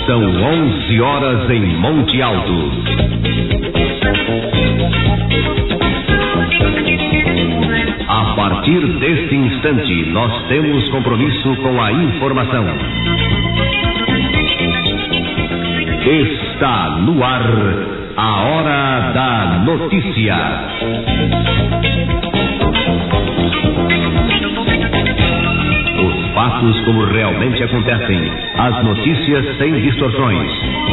São 11 horas em Monte Alto. A partir deste instante, nós temos compromisso com a informação. Está no ar a Hora da Notícia. Os fatos como realmente acontecem, as notícias sem distorções.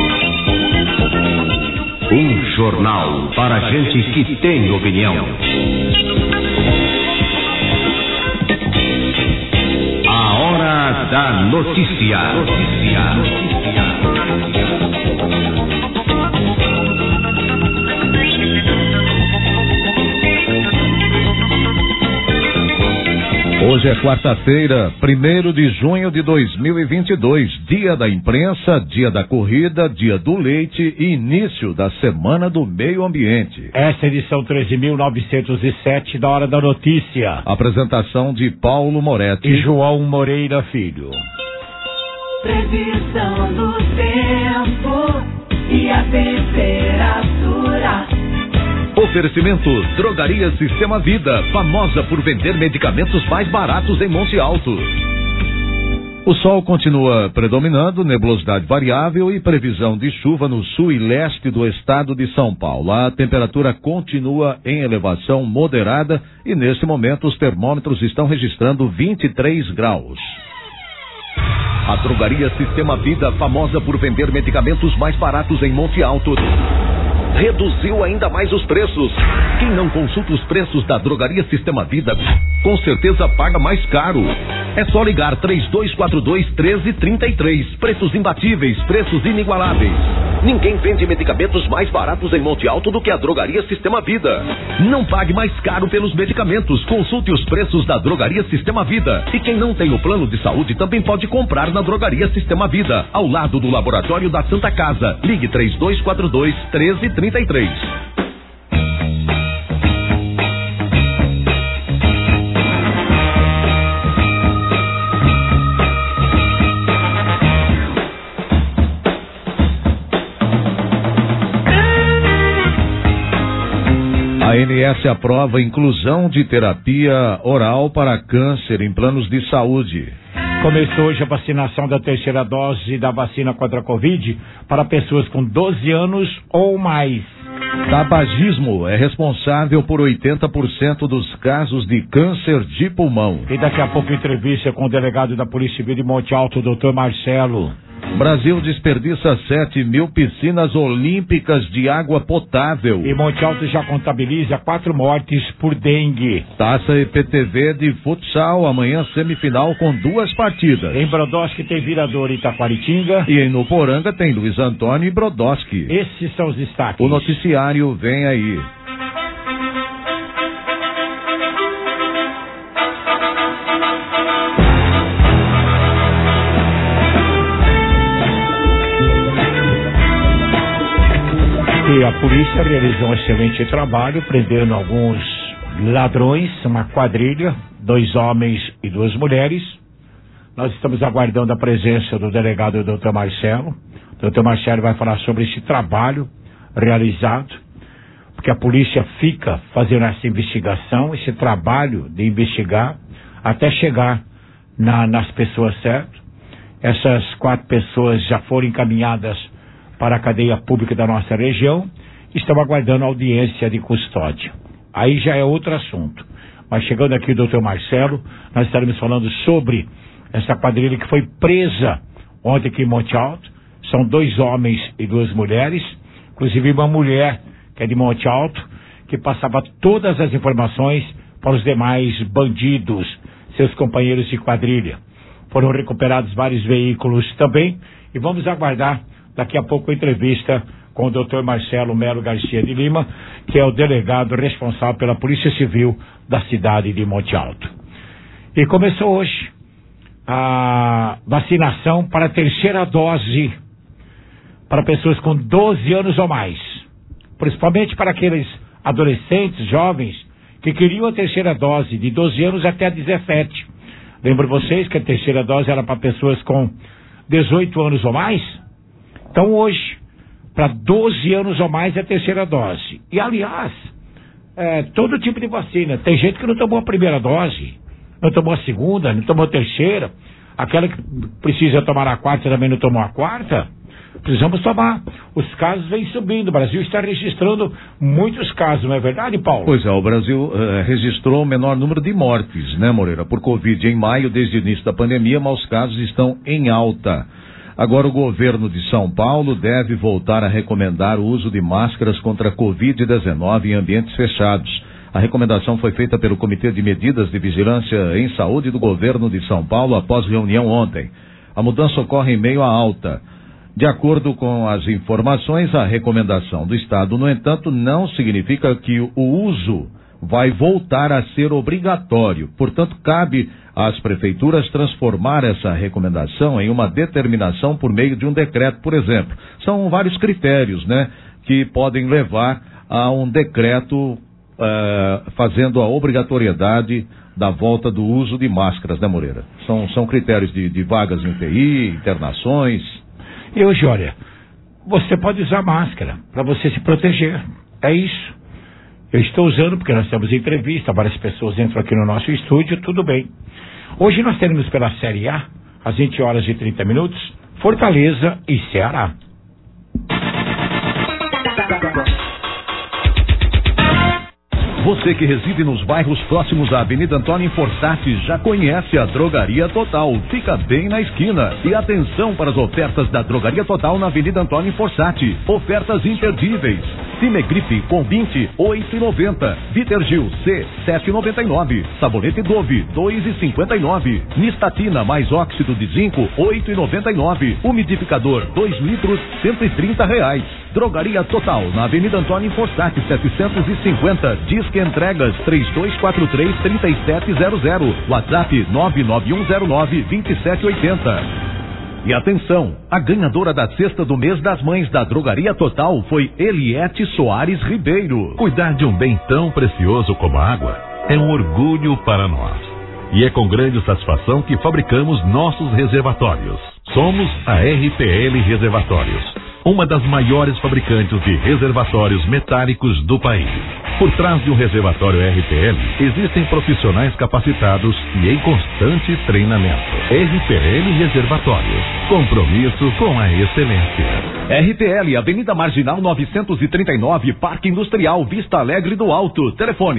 Um jornal para gente que tem opinião. A Hora da Notícia. Hoje é quarta-feira, 1º de junho de 2022, dia da imprensa, dia da corrida, dia do leite e início da Semana do Meio Ambiente. Essa é a edição 13.907 da Hora da Notícia. Apresentação de Paulo Moretti e João Moreira Filho. Previsão do tempo e a temperatura. Oferecimento Drogaria Sistema Vida, famosa por vender medicamentos mais baratos em Monte Alto. O sol continua predominando, nebulosidade variável e previsão de chuva no sul e leste do estado de São Paulo. A temperatura continua em elevação moderada e neste momento os termômetros estão registrando 23 graus. A Drogaria Sistema Vida, famosa por vender medicamentos mais baratos em Monte Alto, reduziu ainda mais os preços. Quem não consulta os preços da Drogaria Sistema Vida, com certeza paga mais caro. É só ligar 3242-1333. Preços imbatíveis, preços inigualáveis. Ninguém vende medicamentos mais baratos em Monte Alto do que a Drogaria Sistema Vida. Não pague mais caro pelos medicamentos. Consulte os preços da Drogaria Sistema Vida. E quem não tem o plano de saúde também pode comprar na Drogaria Sistema Vida, ao lado do Laboratório da Santa Casa. Ligue 3242-1333. A ANS aprova inclusão de terapia oral para câncer em planos de saúde. Começou hoje a vacinação da terceira dose da vacina contra a Covid para pessoas com 12 anos ou mais. Tabagismo é responsável por 80% dos casos de câncer de pulmão. E daqui a pouco entrevista com o delegado da Polícia Civil de Monte Alto, Dr. Marcelo. Brasil desperdiça 7 mil piscinas olímpicas de água potável. E Monte Alto já contabiliza 4 mortes por dengue. Taça EPTV de futsal, amanhã semifinal com 2 partidas. Em Brodowski tem Virador e Itaquaritinga. E em Nuporanga tem Luiz Antônio e Brodowski. Esses são os destaques. O noticiário vem aí. E a polícia realizou um excelente trabalho, prendendo alguns ladrões, uma quadrilha, 2 homens e 2 mulheres. Nós estamos aguardando a presença do delegado Dr. Marcelo. O Dr. Marcelo vai falar sobre esse trabalho realizado, porque a polícia fica fazendo essa investigação, esse trabalho de investigar, até chegar nas pessoas certas. Essas 4 pessoas já foram encaminhadas para a cadeia pública da nossa região, estão aguardando audiência de custódia. Aí já é outro assunto. Mas chegando aqui o doutor Marcelo, nós estaremos falando sobre essa quadrilha que foi presa ontem aqui em Monte Alto. São 2 homens e 2 mulheres, inclusive uma mulher que é de Monte Alto, que passava todas as informações para os demais bandidos, seus companheiros de quadrilha. Foram recuperados vários veículos também e vamos aguardar daqui a pouco a entrevista com o Dr. Marcelo Melo Garcia de Lima, que é o delegado responsável pela Polícia Civil da cidade de Monte Alto. E começou hoje a vacinação para a terceira dose para pessoas com 12 anos ou mais, principalmente para aqueles adolescentes, jovens, que queriam a terceira dose de 12 anos até 17. Lembro vocês que a terceira dose era para pessoas com 18 anos ou mais? Então hoje, para 12 anos ou mais é a terceira dose. E aliás, todo tipo de vacina. Tem gente que não tomou a primeira dose, não tomou a segunda, não tomou a terceira. Aquela que precisa tomar a quarta também não tomou a quarta. Precisamos tomar. Os casos vêm subindo. O Brasil está registrando muitos casos, não é verdade, Paulo? Pois é, o Brasil registrou o menor número de mortes, né, Moreira, por Covid em maio, desde o início da pandemia, mas os casos estão em alta. Agora o governo de São Paulo deve voltar a recomendar o uso de máscaras contra a Covid-19 em ambientes fechados. A recomendação foi feita pelo Comitê de Medidas de Vigilância em Saúde do governo de São Paulo após reunião ontem. A mudança ocorre em meio à alta. De acordo com as informações, a recomendação do Estado, no entanto, não significa que o uso vai voltar a ser obrigatório. Portanto, cabe às prefeituras transformar essa recomendação em uma determinação por meio de um decreto, por exemplo. São vários critérios, né, que podem levar a um decreto fazendo a obrigatoriedade da volta do uso de máscaras, né, Moreira? São critérios de vagas em UTI, internações. E hoje, olha, você pode usar máscara para você se proteger. É isso. Eu estou usando porque nós temos entrevista, várias pessoas entram aqui no nosso estúdio, tudo bem. Hoje nós teremos pela Série A, às 20 horas e 30 minutos, Fortaleza e Ceará. Você que reside nos bairros próximos à Avenida Antônio Forçati já conhece a Drogaria Total. Fica bem na esquina. E atenção para as ofertas da Drogaria Total na Avenida Antônio Forçati. Ofertas imperdíveis. Cimegripe com 20, 8,90. Vitergil C, 7,99. Sabonete Dove, 2,59. Nistatina mais óxido de zinco, 8,99. Umidificador, 2 litros, R$130. Drogaria Total, na Avenida Antônio Forçati, 750. Disque Entregas, 3243-3700. WhatsApp, 99109-2780. E atenção, a ganhadora da cesta do mês das mães da Drogaria Total foi Eliette Soares Ribeiro. Cuidar de um bem tão precioso como a água é um orgulho para nós. E é com grande satisfação que fabricamos nossos reservatórios. Somos a RPL Reservatórios, uma das maiores fabricantes de reservatórios metálicos do país. Por trás de um reservatório RPL, existem profissionais capacitados e em constante treinamento. RPL Reservatórios, compromisso com a excelência. RPL, Avenida Marginal 939, Parque Industrial, Vista Alegre do Alto. Telefone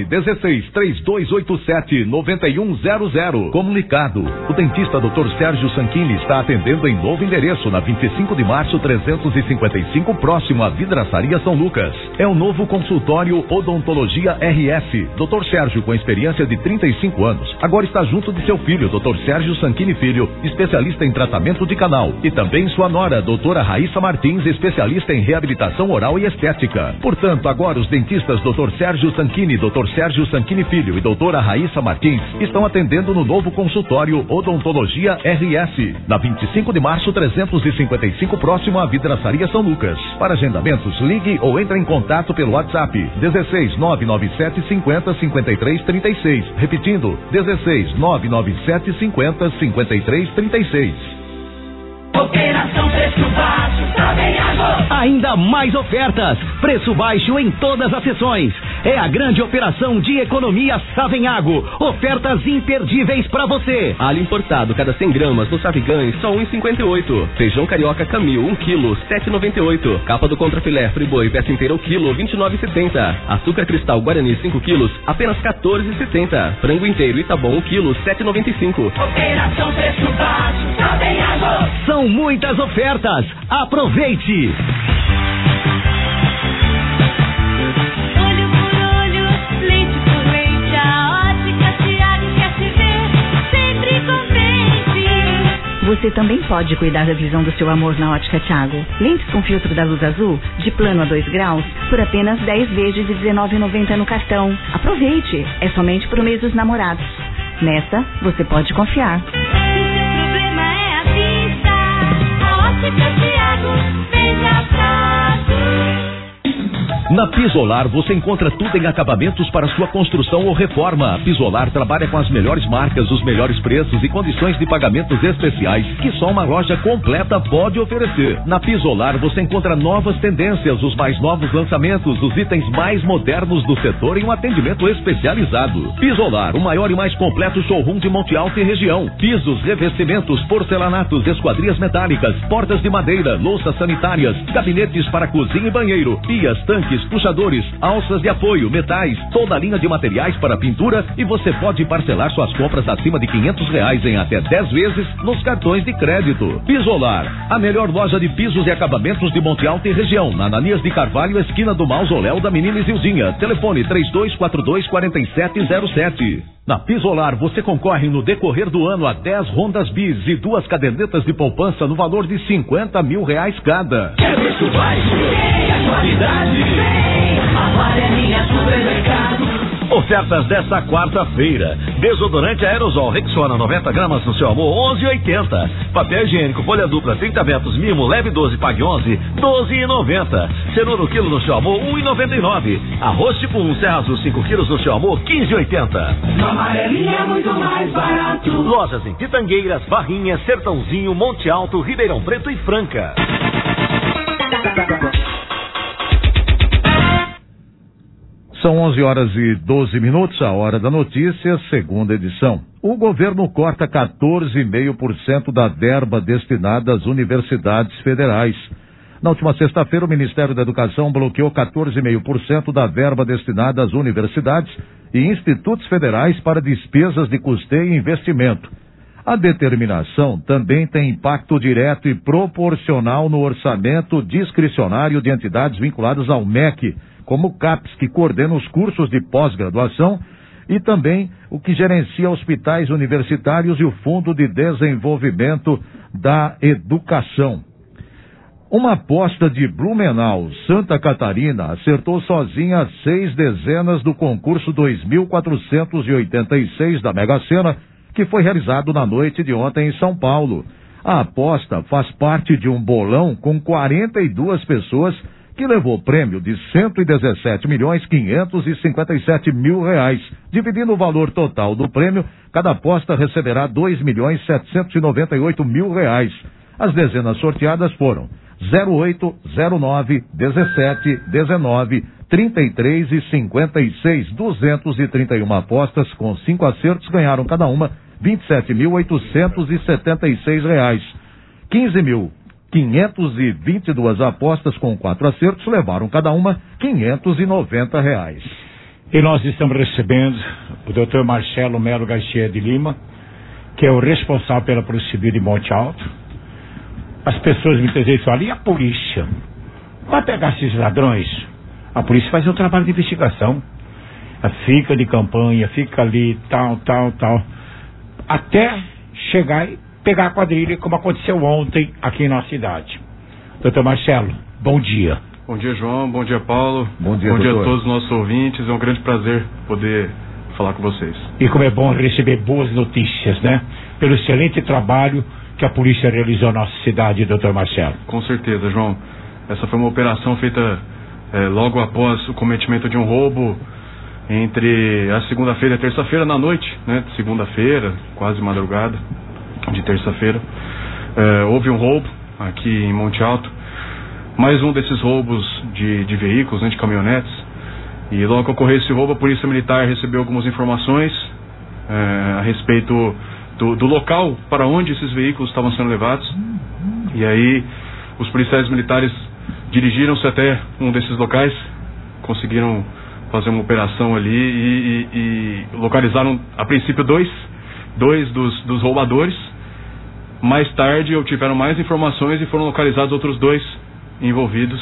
16-3287-9100. Comunicado: o dentista Dr. Sérgio Sanchini está atendendo em novo endereço, na 25 de março 355, próximo à Vidraçaria São Lucas. É o novo consultório Odontologia RS. Dr. Sérgio, com experiência de 35 anos, agora está junto de seu filho, Dr. Sérgio Sanchini Filho, especialista em tratamento de canal, e também sua nora, doutora Raíssa Martins, especialista em reabilitação oral e estética. Portanto, agora os dentistas Dr. Sérgio Sanchini, Dr. Sérgio Sanchini Filho e doutora Raíssa Martins estão atendendo no novo consultório Odontologia RS, na 25 de março 355, próximo à Vidraçaria São Lucas. Para agendamentos, ligue ou entre em contato pelo WhatsApp 16-997-50-5336. Repetindo, 16-997-50-5336. Operação Preço Baixo, Savenhago. Ainda mais ofertas, preço baixo em todas as seções. É a grande operação de economia Savenhago. Ofertas imperdíveis pra você. Alho importado, cada 100 gramas no Savigães, só 1,58. Feijão carioca Camil, 1 quilo, 7,98. Capa do contrafilé Friboi, peça inteira o quilo, 29,70. Açúcar cristal Guarani, 5 quilos, apenas 14,70. Frango inteiro Itabom, 1 quilo, 7,95. Operação Preço Baixo, Savenhago. São muitas ofertas. Aproveite! Olho por olho, leite por leite, a Ótica Thiago quer te ver sempre contente. Você também pode cuidar da visão do seu amor na Ótica Thiago. Lentes com filtro da luz azul, de plano a 2 graus, por apenas 10 vezes de R$19,90 no cartão. Aproveite! É somente pro mês dos namorados. Nessa, você pode confiar. Na Pisolar você encontra tudo em acabamentos para sua construção ou reforma. A Pisolar trabalha com as melhores marcas, os melhores preços e condições de pagamentos especiais que só uma loja completa pode oferecer. Na Pisolar você encontra novas tendências, os mais novos lançamentos, os itens mais modernos do setor e um atendimento especializado. Pisolar, o maior e mais completo showroom de Monte Alto e região. Pisos, revestimentos, porcelanatos, esquadrias metálicas, portas de madeira, louças sanitárias, gabinetes para cozinha e banheiro, pias, tanques, puxadores, alças de apoio, metais, toda a linha de materiais para pintura, e você pode parcelar suas compras acima de R$500 em até 10 vezes nos cartões de crédito. Pisolar, a melhor loja de pisos e acabamentos de Monte Alto e região, na Ananias de Carvalho, esquina do Mausoléu da Menina Isildinha. Telefone 3242-4707. Na Pisolar você concorre no decorrer do ano a 10 Hondas Bis e 2 cadernetas de poupança no valor de R$50 mil cada. Quer preço baixo? Tem a qualidade. Amarelinha Supermercado. Ofertas desta quarta-feira. Desodorante aerosol Rexona 90 gramas no seu amor, 11,80. Papel higiênico folha dupla 30 metros mimo leve 12 pague 11, 12,90. Cenoura o quilo no seu amor, 1,99. Arroz tipo 1 Serra Azul 5 quilos no seu amor, 15,80. No Amarelinha é muito mais barato. Lojas em Pitangueiras, Barrinha, Sertãozinho, Monte Alto, Ribeirão Preto e Franca. São 11h12, a hora da notícia, segunda edição. O governo corta 14,5% da verba destinada às universidades federais. Na última sexta-feira, o Ministério da Educação bloqueou 14,5% da verba destinada às universidades e institutos federais para despesas de custeio e investimento. A determinação também tem impacto direto e proporcional no orçamento discricionário de entidades vinculadas ao MEC, como o CAPES, que coordena os cursos de pós-graduação, e também o que gerencia hospitais universitários e o Fundo de Desenvolvimento da Educação. Uma aposta de Blumenau, Santa Catarina, acertou sozinha as 6 dezenas do concurso 2.486 da Mega Sena, que foi realizado na noite de ontem em São Paulo. A aposta faz parte de um bolão com 42 pessoas que levou prêmio de R$117.557.000. Dividindo o valor total do prêmio, cada aposta receberá R$2.798.000. As dezenas sorteadas foram 08, 09, 17, 19, 33 e 56. 231 apostas com 5 acertos ganharam cada uma R$27.876. 15.522 apostas com 4 acertos levaram cada uma R$590. E nós estamos recebendo o Dr. Marcelo Melo Garcia de Lima, que é o responsável pela Polícia Civil de Monte Alto. As pessoas muitas vezes falam, e a polícia? Vai pegar esses ladrões? A polícia faz um trabalho de investigação. Fica de campanha, fica ali, tal, até chegar e pegar a quadrilha, como aconteceu ontem aqui na cidade. Doutor Marcelo, bom dia. Bom dia, João. Bom dia, Paulo. Bom dia, a doutor. todos os nossos ouvintes. É um grande prazer poder falar com vocês. E como é bom receber boas notícias, né? Pelo excelente trabalho que a polícia realizou na nossa cidade, doutor Marcelo. Com certeza, João. Essa foi uma operação feita logo após o cometimento de um roubo entre a segunda-feira e a terça-feira, na noite, né? Segunda-feira, quase madrugada de terça-feira. Houve um roubo aqui em Monte Alto. Mais um desses roubos de veículos, né, de caminhonetes. E logo que ocorreu esse roubo, a Polícia Militar recebeu algumas informações a respeito do local para onde esses veículos estavam sendo levados. E aí os policiais militares dirigiram-se até um desses locais, conseguiram fazer uma operação ali e localizaram a princípio dois dos roubadores. Mais tarde obtiveram mais informações e foram localizados outros 2 envolvidos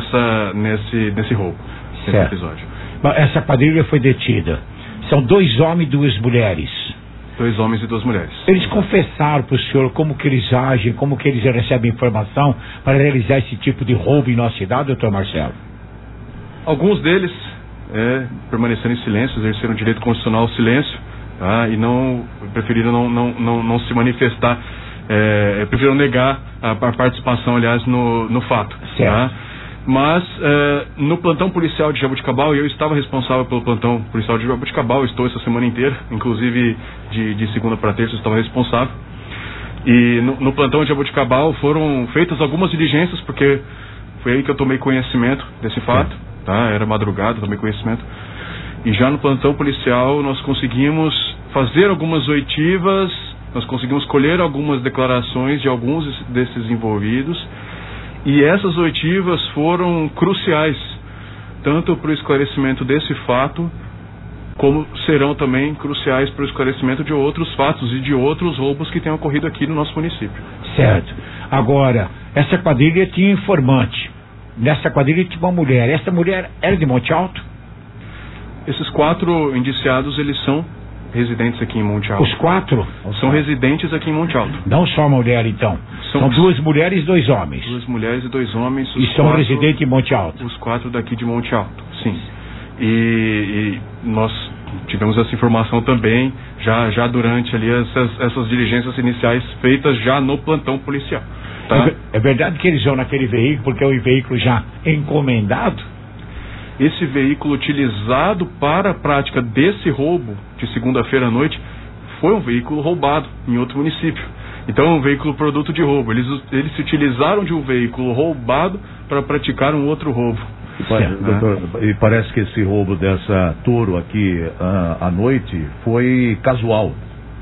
nesse roubo, nesse episódio. Essa quadrilha foi detida. São 2 homens e 2 mulheres. 2 homens e 2 mulheres. Eles confessaram para o senhor como que eles agem, como que eles recebem informação para realizar esse tipo de roubo em nossa cidade, doutor Marcelo? Alguns deles permaneceram em silêncio, exerceram o direito constitucional ao silêncio, tá? E preferiram não se manifestar, preferiram negar a participação, aliás, no fato. Certo. Tá? Mas no plantão policial de Jaboticabal, eu estava responsável pelo plantão policial de Jaboticabal, estou essa semana inteira, inclusive de segunda para terça eu estava responsável. E no plantão de Jaboticabal foram feitas algumas diligências, porque foi aí que eu tomei conhecimento desse fato, tá? Era madrugada, tomei conhecimento. E já no plantão policial nós conseguimos fazer algumas oitivas, nós conseguimos colher algumas declarações de alguns desses envolvidos, e essas oitivas foram cruciais, tanto para o esclarecimento desse fato, como serão também cruciais para o esclarecimento de outros fatos e de outros roubos que tenham ocorrido aqui no nosso município. Certo. Agora, essa quadrilha tinha informante. Nessa quadrilha tinha uma mulher. Essa mulher era de Monte Alto? Esses 4 indiciados, eles são residentes aqui em Monte Alto. Os 4? São residentes aqui em Monte Alto. Não só mulher, então. São 2 mulheres e 2 homens. 2 mulheres e 2 homens. E são residentes em Monte Alto? Os 4 daqui de Monte Alto, sim. E nós tivemos essa informação também já durante ali essas diligências iniciais feitas já no plantão policial. Tá? É verdade que eles vão naquele veículo porque é um veículo já encomendado? Esse veículo utilizado para a prática desse roubo de segunda-feira à noite foi um veículo roubado em outro município. Então é um veículo produto de roubo. Eles se utilizaram de um veículo roubado para praticar um outro roubo. Doutor, e parece que esse roubo dessa Toro aqui à noite foi casual.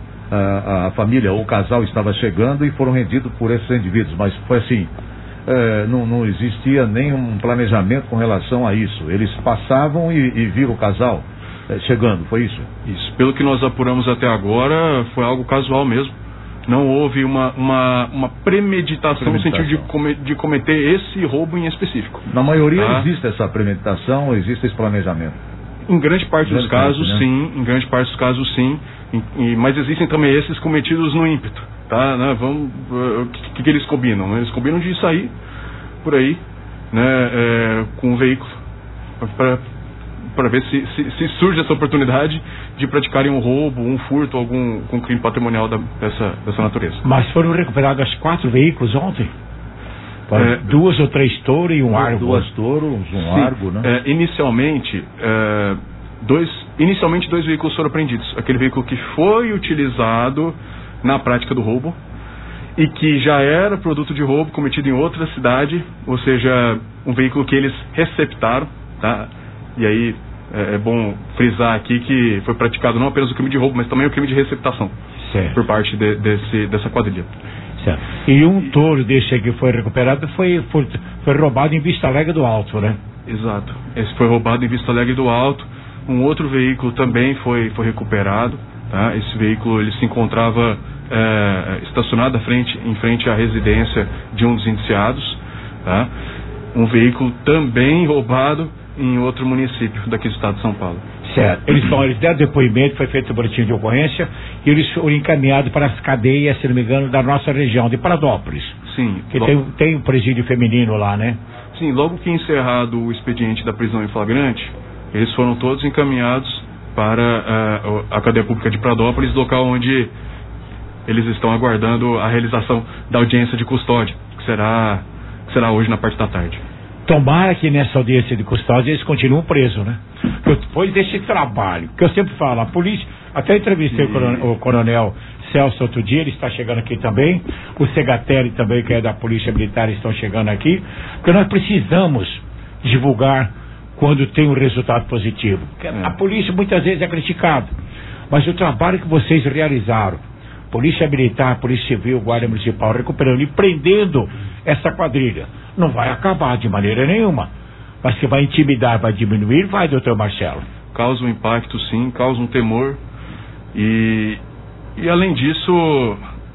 A família ou o casal estava chegando e foram rendidos por esses indivíduos, mas foi assim, não existia nenhum planejamento com relação a isso. Eles passavam e viram o casal chegando, foi isso? Isso, pelo que nós apuramos até agora, foi algo casual mesmo. Não houve uma premeditação no sentido de cometer esse roubo em específico. Na maioria existe essa premeditação, existe esse planejamento? Em grande parte dos casos, sim. Em grande parte dos casos, sim. Mas existem também esses cometidos no ímpeto, tá? Né? O que eles combinam? Eles combinam de sair por aí, né, com um veículo para ver se surge essa oportunidade de praticarem um roubo, um furto, algum crime patrimonial dessa natureza. Mas foram recuperados 4 veículos ontem? 2 ou 3 Toro e um Argo? 2 Toro, um Argo, né? Inicialmente 2 veículos foram apreendidos. Aquele veículo que foi utilizado na prática do roubo e que já era produto de roubo cometido em outra cidade, ou seja, um veículo que eles receptaram, tá? E aí é bom frisar aqui que foi praticado não apenas o crime de roubo, mas também o crime de receptação, certo, por parte dessa quadrilha. Certo. E um Toro desse aí que foi recuperado foi roubado em Vista Alegre do Alto, né? Exato. Esse foi roubado em Vista Alegre do Alto. Um outro veículo também foi recuperado, tá? Esse veículo ele se encontrava estacionado em frente à residência de um dos indiciados, tá? Um veículo também roubado em outro município daqui do estado de São Paulo. Certo. Eles deram depoimento, foi feito o boletim de ocorrência e eles foram encaminhados para as cadeias, se não me engano, da nossa região, de Paradópolis. Sim. Que tem um presídio feminino lá, né? Sim, logo que encerrado o expediente da prisão em flagrante, eles foram todos encaminhados para a cadeia pública de Paradópolis, local onde eles estão aguardando a realização da audiência de custódia, que será hoje na parte da tarde. Tomara que nessa audiência de custódia eles continuem presos, né? Depois desse trabalho, que eu sempre falo, a polícia, até entrevistei o coronel Celso outro dia, ele está chegando aqui também, o Segatelli também, que é da Polícia Militar, estão chegando aqui, porque nós precisamos divulgar quando tem um resultado positivo. A polícia muitas vezes é criticada, mas o trabalho que vocês realizaram, Polícia Militar, Polícia Civil, Guarda Municipal, recuperando e prendendo essa quadrilha, não vai acabar de maneira nenhuma, mas que vai intimidar, vai diminuir, vai, doutor Marcelo? Causa um impacto, sim, causa um temor e além disso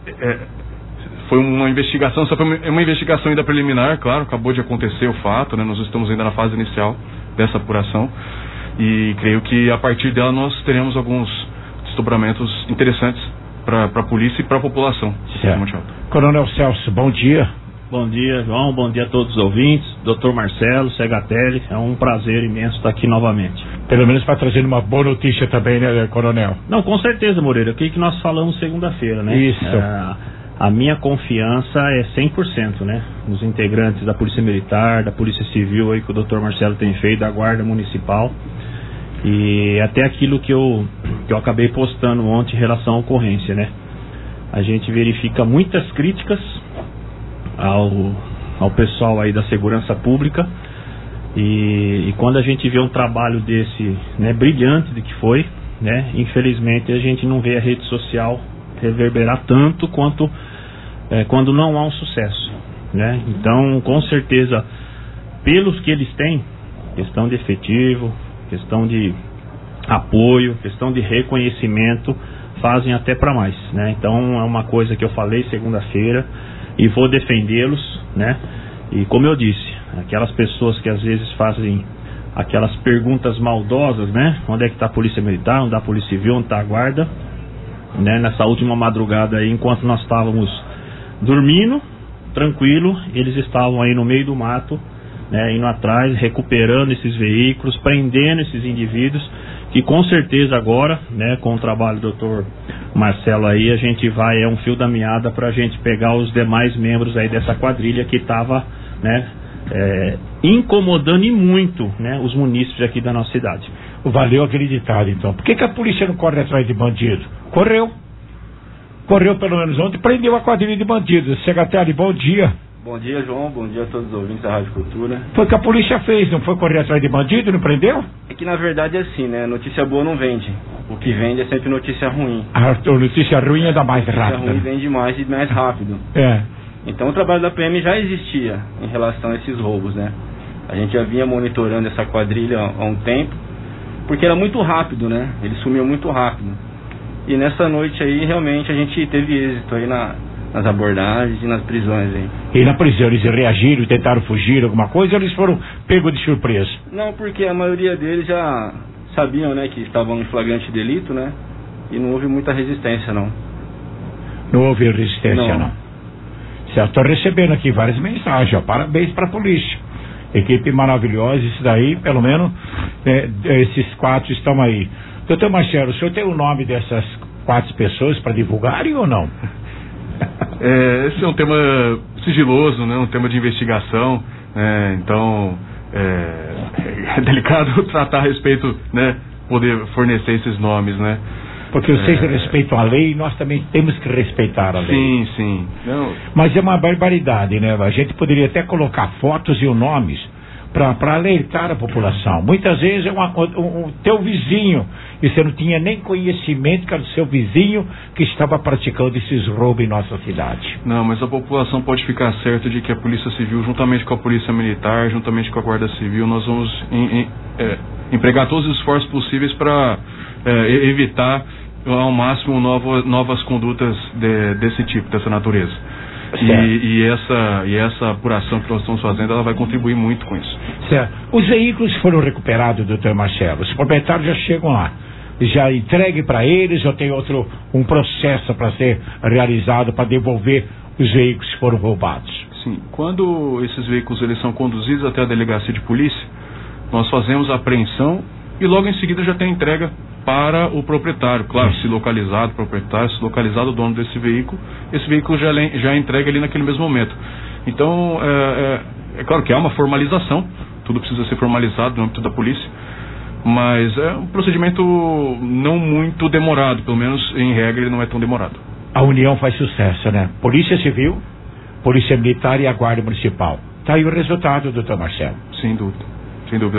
foi uma investigação, só foi uma investigação ainda preliminar, claro, acabou de acontecer o fato, né? Nós estamos ainda na fase inicial dessa apuração e creio que a partir dela nós teremos alguns desdobramentos interessantes para a polícia e para a população. Coronel Celso, bom dia. Bom dia, João, bom dia a todos os ouvintes, doutor Marcelo, Segatelli, é um prazer imenso estar aqui novamente. Pelo menos para trazer uma boa notícia também, né, coronel? Não, com certeza, Moreira, o que nós falamos segunda-feira, né? Isso. a minha confiança é 100%, né? Nos integrantes da Polícia Militar, da Polícia Civil aí que o Dr. Marcelo tem feito, da Guarda Municipal. E até aquilo que eu acabei postando ontem em relação à ocorrência, né? A gente verifica muitas críticas ao pessoal aí da segurança pública e quando a gente vê um trabalho desse, né, brilhante de que foi, né? Infelizmente a gente não vê a rede social reverberar tanto quanto quando não há um sucesso, né? Então, com certeza, pelos que eles têm, questão de efetivo, questão de apoio, questão de reconhecimento, fazem até para mais, né? Então é uma coisa que eu falei segunda-feira e vou defendê-los, né? E como eu disse, aquelas pessoas que às vezes fazem aquelas perguntas maldosas, né? Onde é que está a Polícia Militar, onde está a Polícia Civil, onde está a Guarda, né? Nessa última madrugada aí, enquanto nós estávamos dormindo, tranquilo, eles estavam aí no meio do mato, né? Indo atrás, recuperando esses veículos, prendendo esses indivíduos, que com certeza agora, né, com o trabalho do Dr. Marcelo aí, a gente vai, é um fio da meada para a gente pegar os demais membros aí dessa quadrilha que estava, né, incomodando e muito, né, os munícipes aqui da nossa cidade. Valeu aquele ditado, então. Por que a polícia não corre atrás de bandido? Correu pelo menos ontem, prendeu a quadrilha de bandidos. Segatelli, bom dia. Bom dia, João. Bom dia a todos os ouvintes da Rádio Cultura. Foi o que a polícia fez, não foi correr atrás de bandido, não prendeu? É que na verdade é assim, né? Notícia boa não vende. O que vende é sempre notícia ruim. A notícia ruim é da mais rápida. Notícia ruim vende mais e mais rápido. Então o trabalho da PM já existia em relação a esses roubos, né? A gente já vinha monitorando essa quadrilha há um tempo, porque era muito rápido, né? Ele sumiu muito rápido. E nessa noite aí, realmente, a gente teve êxito aí nas abordagens e nas prisões aí. E na prisão eles reagiram, tentaram fugir, alguma coisa, ou eles foram pegos de surpresa? Não, porque a maioria deles já sabiam, né, que estavam em flagrante delito, né? E não houve muita resistência, não. Não houve resistência, não. Certo, estou recebendo aqui várias mensagens, ó. Parabéns para a polícia. Equipe maravilhosa, isso daí, pelo menos, esses 4 estão aí. Doutor Marcelo, o senhor tem o nome dessas 4 pessoas para divulgarem ou não? Esse é um tema sigiloso, né? Um tema de investigação, então é delicado tratar a respeito, né? Poder fornecer esses nomes, né? Porque vocês respeitam a lei e nós também temos que respeitar a lei. Sim, sim. Não. Mas é uma barbaridade, né? A gente poderia até colocar fotos e nomes para alertar a população. Muitas vezes é o teu vizinho e você não tinha nem conhecimento que era do seu vizinho que estava praticando esses roubos em nossa cidade. Não, mas a população pode ficar certa de que a Polícia Civil, juntamente com a Polícia Militar, juntamente com a Guarda Civil, nós vamos empregar todos os esforços possíveis para evitar ao máximo novas condutas desse tipo, dessa natureza. E essa apuração que nós estamos fazendo, ela vai contribuir muito com isso. Certo. Os veículos foram recuperados, doutor Marcelo. Os proprietários já chegam lá. Já entregue para eles ou tem um processo para ser realizado para devolver os veículos que foram roubados? Sim. Quando esses veículos eles são conduzidos até a delegacia de polícia, nós fazemos a apreensão e logo em seguida já tem entrega para o proprietário, claro, se localizado o proprietário, se localizado o dono desse veículo, esse veículo já entrega ali naquele mesmo momento. Então, é claro que há uma formalização, tudo precisa ser formalizado no âmbito da polícia, mas é um procedimento não muito demorado, pelo menos em regra ele não é tão demorado. A união faz sucesso, né? Polícia Civil, Polícia Militar e a Guarda Municipal. Está aí o resultado, doutor Marcelo. Sem dúvida, sem dúvida.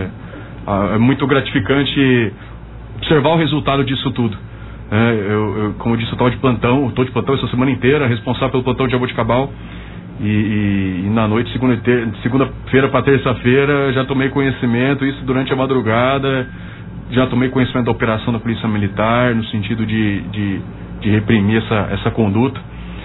É muito gratificante observar o resultado disso tudo. Como eu disse, eu estava de plantão, estou de plantão essa semana inteira, responsável pelo plantão de Jaboticabal. E na noite, segunda-feira para terça-feira, já tomei conhecimento, isso durante a madrugada, já tomei conhecimento da operação da Polícia Militar, no sentido de reprimir essa conduta.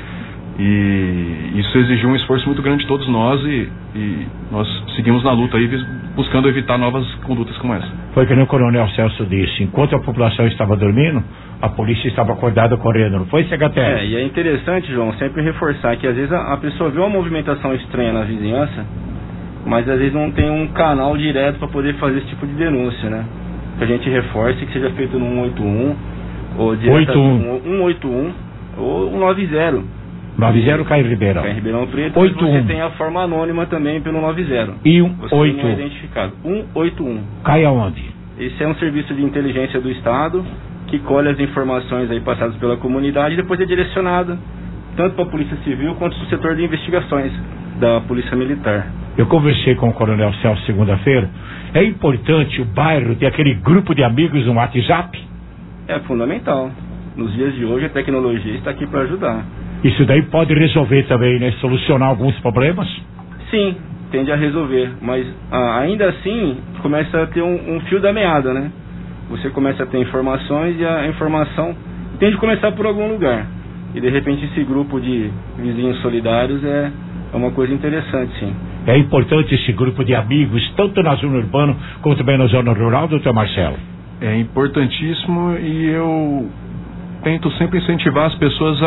E isso exigiu um esforço muito grande de todos nós e nós seguimos na luta aí, buscando evitar novas condutas como essa. Foi que nem o Coronel Celso disse, enquanto a população estava dormindo, a polícia estava acordada correndo, não foi, Segatelli? E é interessante, João, sempre reforçar que às vezes a pessoa vê uma movimentação estranha na vizinhança, mas às vezes não tem um canal direto para poder fazer esse tipo de denúncia, né? Que a gente reforce que seja feito no 181 ou direto 181 ou 190. 90 cai em Ribeirão. Cai em Ribeirão Preto. 81. Você tem a forma anônima também pelo 90. E você 8. não é identificado. 181. Cai aonde? Esse é um serviço de inteligência do Estado que colhe as informações aí passadas pela comunidade e depois é direcionado tanto para a Polícia Civil quanto para o setor de investigações da Polícia Militar. Eu conversei com o Coronel Celso segunda-feira. É importante o bairro ter aquele grupo de amigos no WhatsApp? É fundamental. Nos dias de hoje a tecnologia está aqui para ajudar. Isso daí pode resolver também, né? Solucionar alguns problemas? Sim, tende a resolver. Mas ainda assim começa a ter um fio da meada, né? Você começa a ter informações e a informação tem de começar por algum lugar. E de repente esse grupo de vizinhos solidários é uma coisa interessante, sim. É importante esse grupo de amigos, tanto na zona urbana como também na zona rural, doutor Marcelo? É importantíssimo e eu tento sempre incentivar as pessoas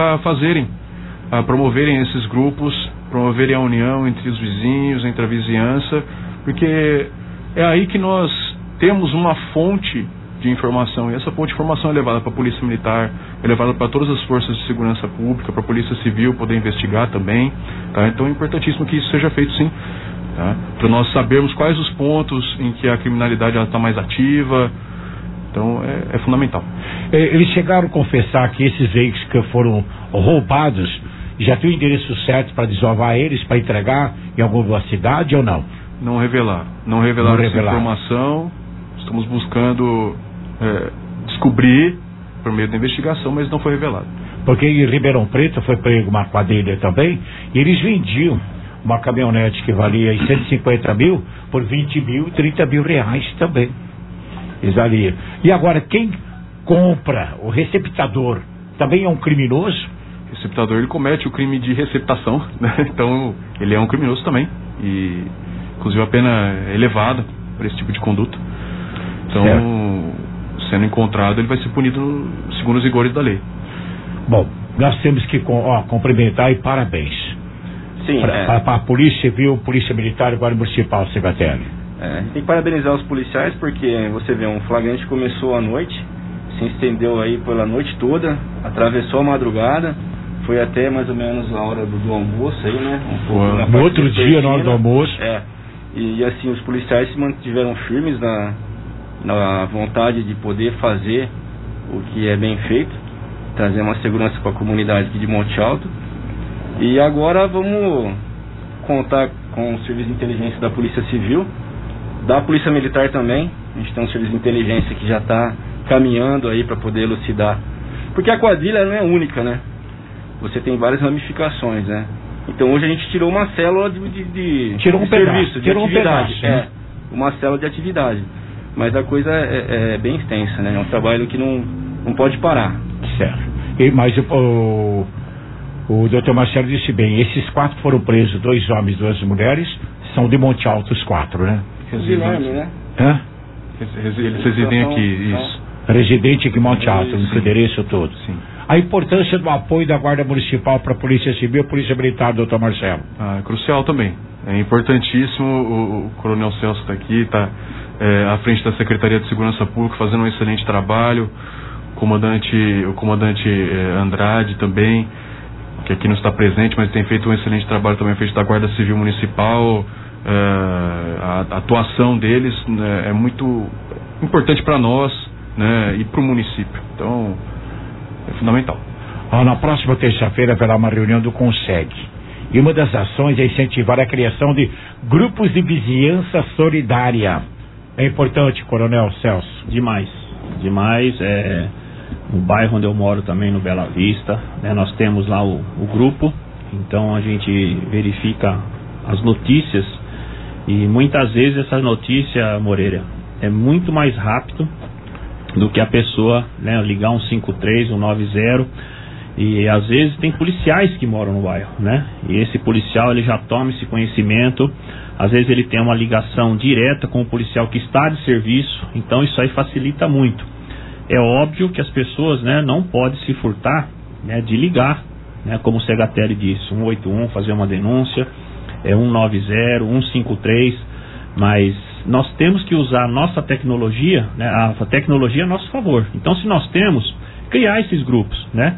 a promoverem esses grupos, promoverem a união entre os vizinhos, entre a vizinhança, porque é aí que nós temos uma fonte de informação, e essa fonte de informação é levada para a Polícia Militar, é levada para todas as forças de segurança pública, para a Polícia Civil poder investigar também, tá? Então é importantíssimo que isso seja feito, sim, tá? Para nós sabermos quais os pontos em que a criminalidade está mais ativa. Então é fundamental. Eles chegaram a confessar que esses veículos que foram roubados já tem o endereço certo para desovar eles, para entregar em alguma cidade ou não? Não revelaram essa informação. Estamos buscando descobrir por meio da investigação, mas não foi revelado. Porque em Ribeirão Preto foi pego uma quadrilha também, e eles vendiam uma caminhonete que valia 150 mil por 20 mil, 30 mil reais também. Exalia. E agora, quem compra, o receptador, também é um criminoso? O receptador, ele comete o crime de receptação, né? Então ele é um criminoso também, e inclusive a pena é elevada por esse tipo de conduta. Então, sendo encontrado, ele vai ser punido segundo os rigores da lei. Bom, nós temos que cumprimentar e parabéns. Sim, para a Polícia Civil, Polícia Militar e Guarda Municipal, Segatelli. A gente tem que parabenizar os policiais, porque você vê, um flagrante começou à noite, se estendeu aí pela noite toda, atravessou a madrugada, foi até mais ou menos a hora do almoço aí, né? No outro dia, na hora do almoço. E assim, os policiais se mantiveram firmes na vontade de poder fazer o que é bem feito, trazer uma segurança para a comunidade aqui de Monte Alto. E agora vamos contar com o serviço de inteligência da Polícia Civil, da Polícia Militar também. A gente tem um serviço de inteligência que já está caminhando aí para poder elucidar, porque a quadrilha não é única, né? Você tem várias ramificações, né? Então hoje a gente tirou uma célula tirou um serviço, tirou de atividade, um pedaço, uma célula de atividade. Mas a coisa é bem extensa, né? É um trabalho que não pode parar. Certo. Mas o doutor Marcelo disse bem, esses 4 foram presos, 2 homens e 2 mulheres, são de Monte Alto os 4, né? Guilherme, né? Hã? Eles residem aqui, isso. Residente aqui em Monte Alto, no endereço todo. Sim. A importância do apoio da Guarda Municipal para a Polícia Civil e a Polícia Militar, doutor Marcelo. É crucial também. É importantíssimo. O Coronel Celso está aqui, está à frente da Secretaria de Segurança Pública, fazendo um excelente trabalho. O comandante Andrade também, que aqui não está presente, mas tem feito um excelente trabalho também à frente da Guarda Civil Municipal. A atuação deles, né, é muito importante para nós, né, e para o município. Então, é fundamental. Na próxima terça-feira haverá uma reunião do CONSEG. E uma das ações é incentivar a criação de grupos de vizinhança solidária. É importante, Coronel Celso? Demais. No bairro onde eu moro também, no Bela Vista, né, nós temos lá o grupo. Então a gente verifica as notícias. E muitas vezes essa notícia, Moreira, é muito mais rápido do que a pessoa, né, ligar 153, 190. E às vezes tem policiais que moram no bairro, né? E esse policial, ele já toma esse conhecimento. Às vezes ele tem uma ligação direta com o policial que está de serviço. Então isso aí facilita muito. É óbvio que as pessoas, né, não podem se furtar, né, de ligar, né, como o Segatelli disse, 181, fazer uma denúncia, 190, 153, mas nós temos que usar a nossa tecnologia, né, a tecnologia a nosso favor. Então, se nós temos, criar esses grupos, né?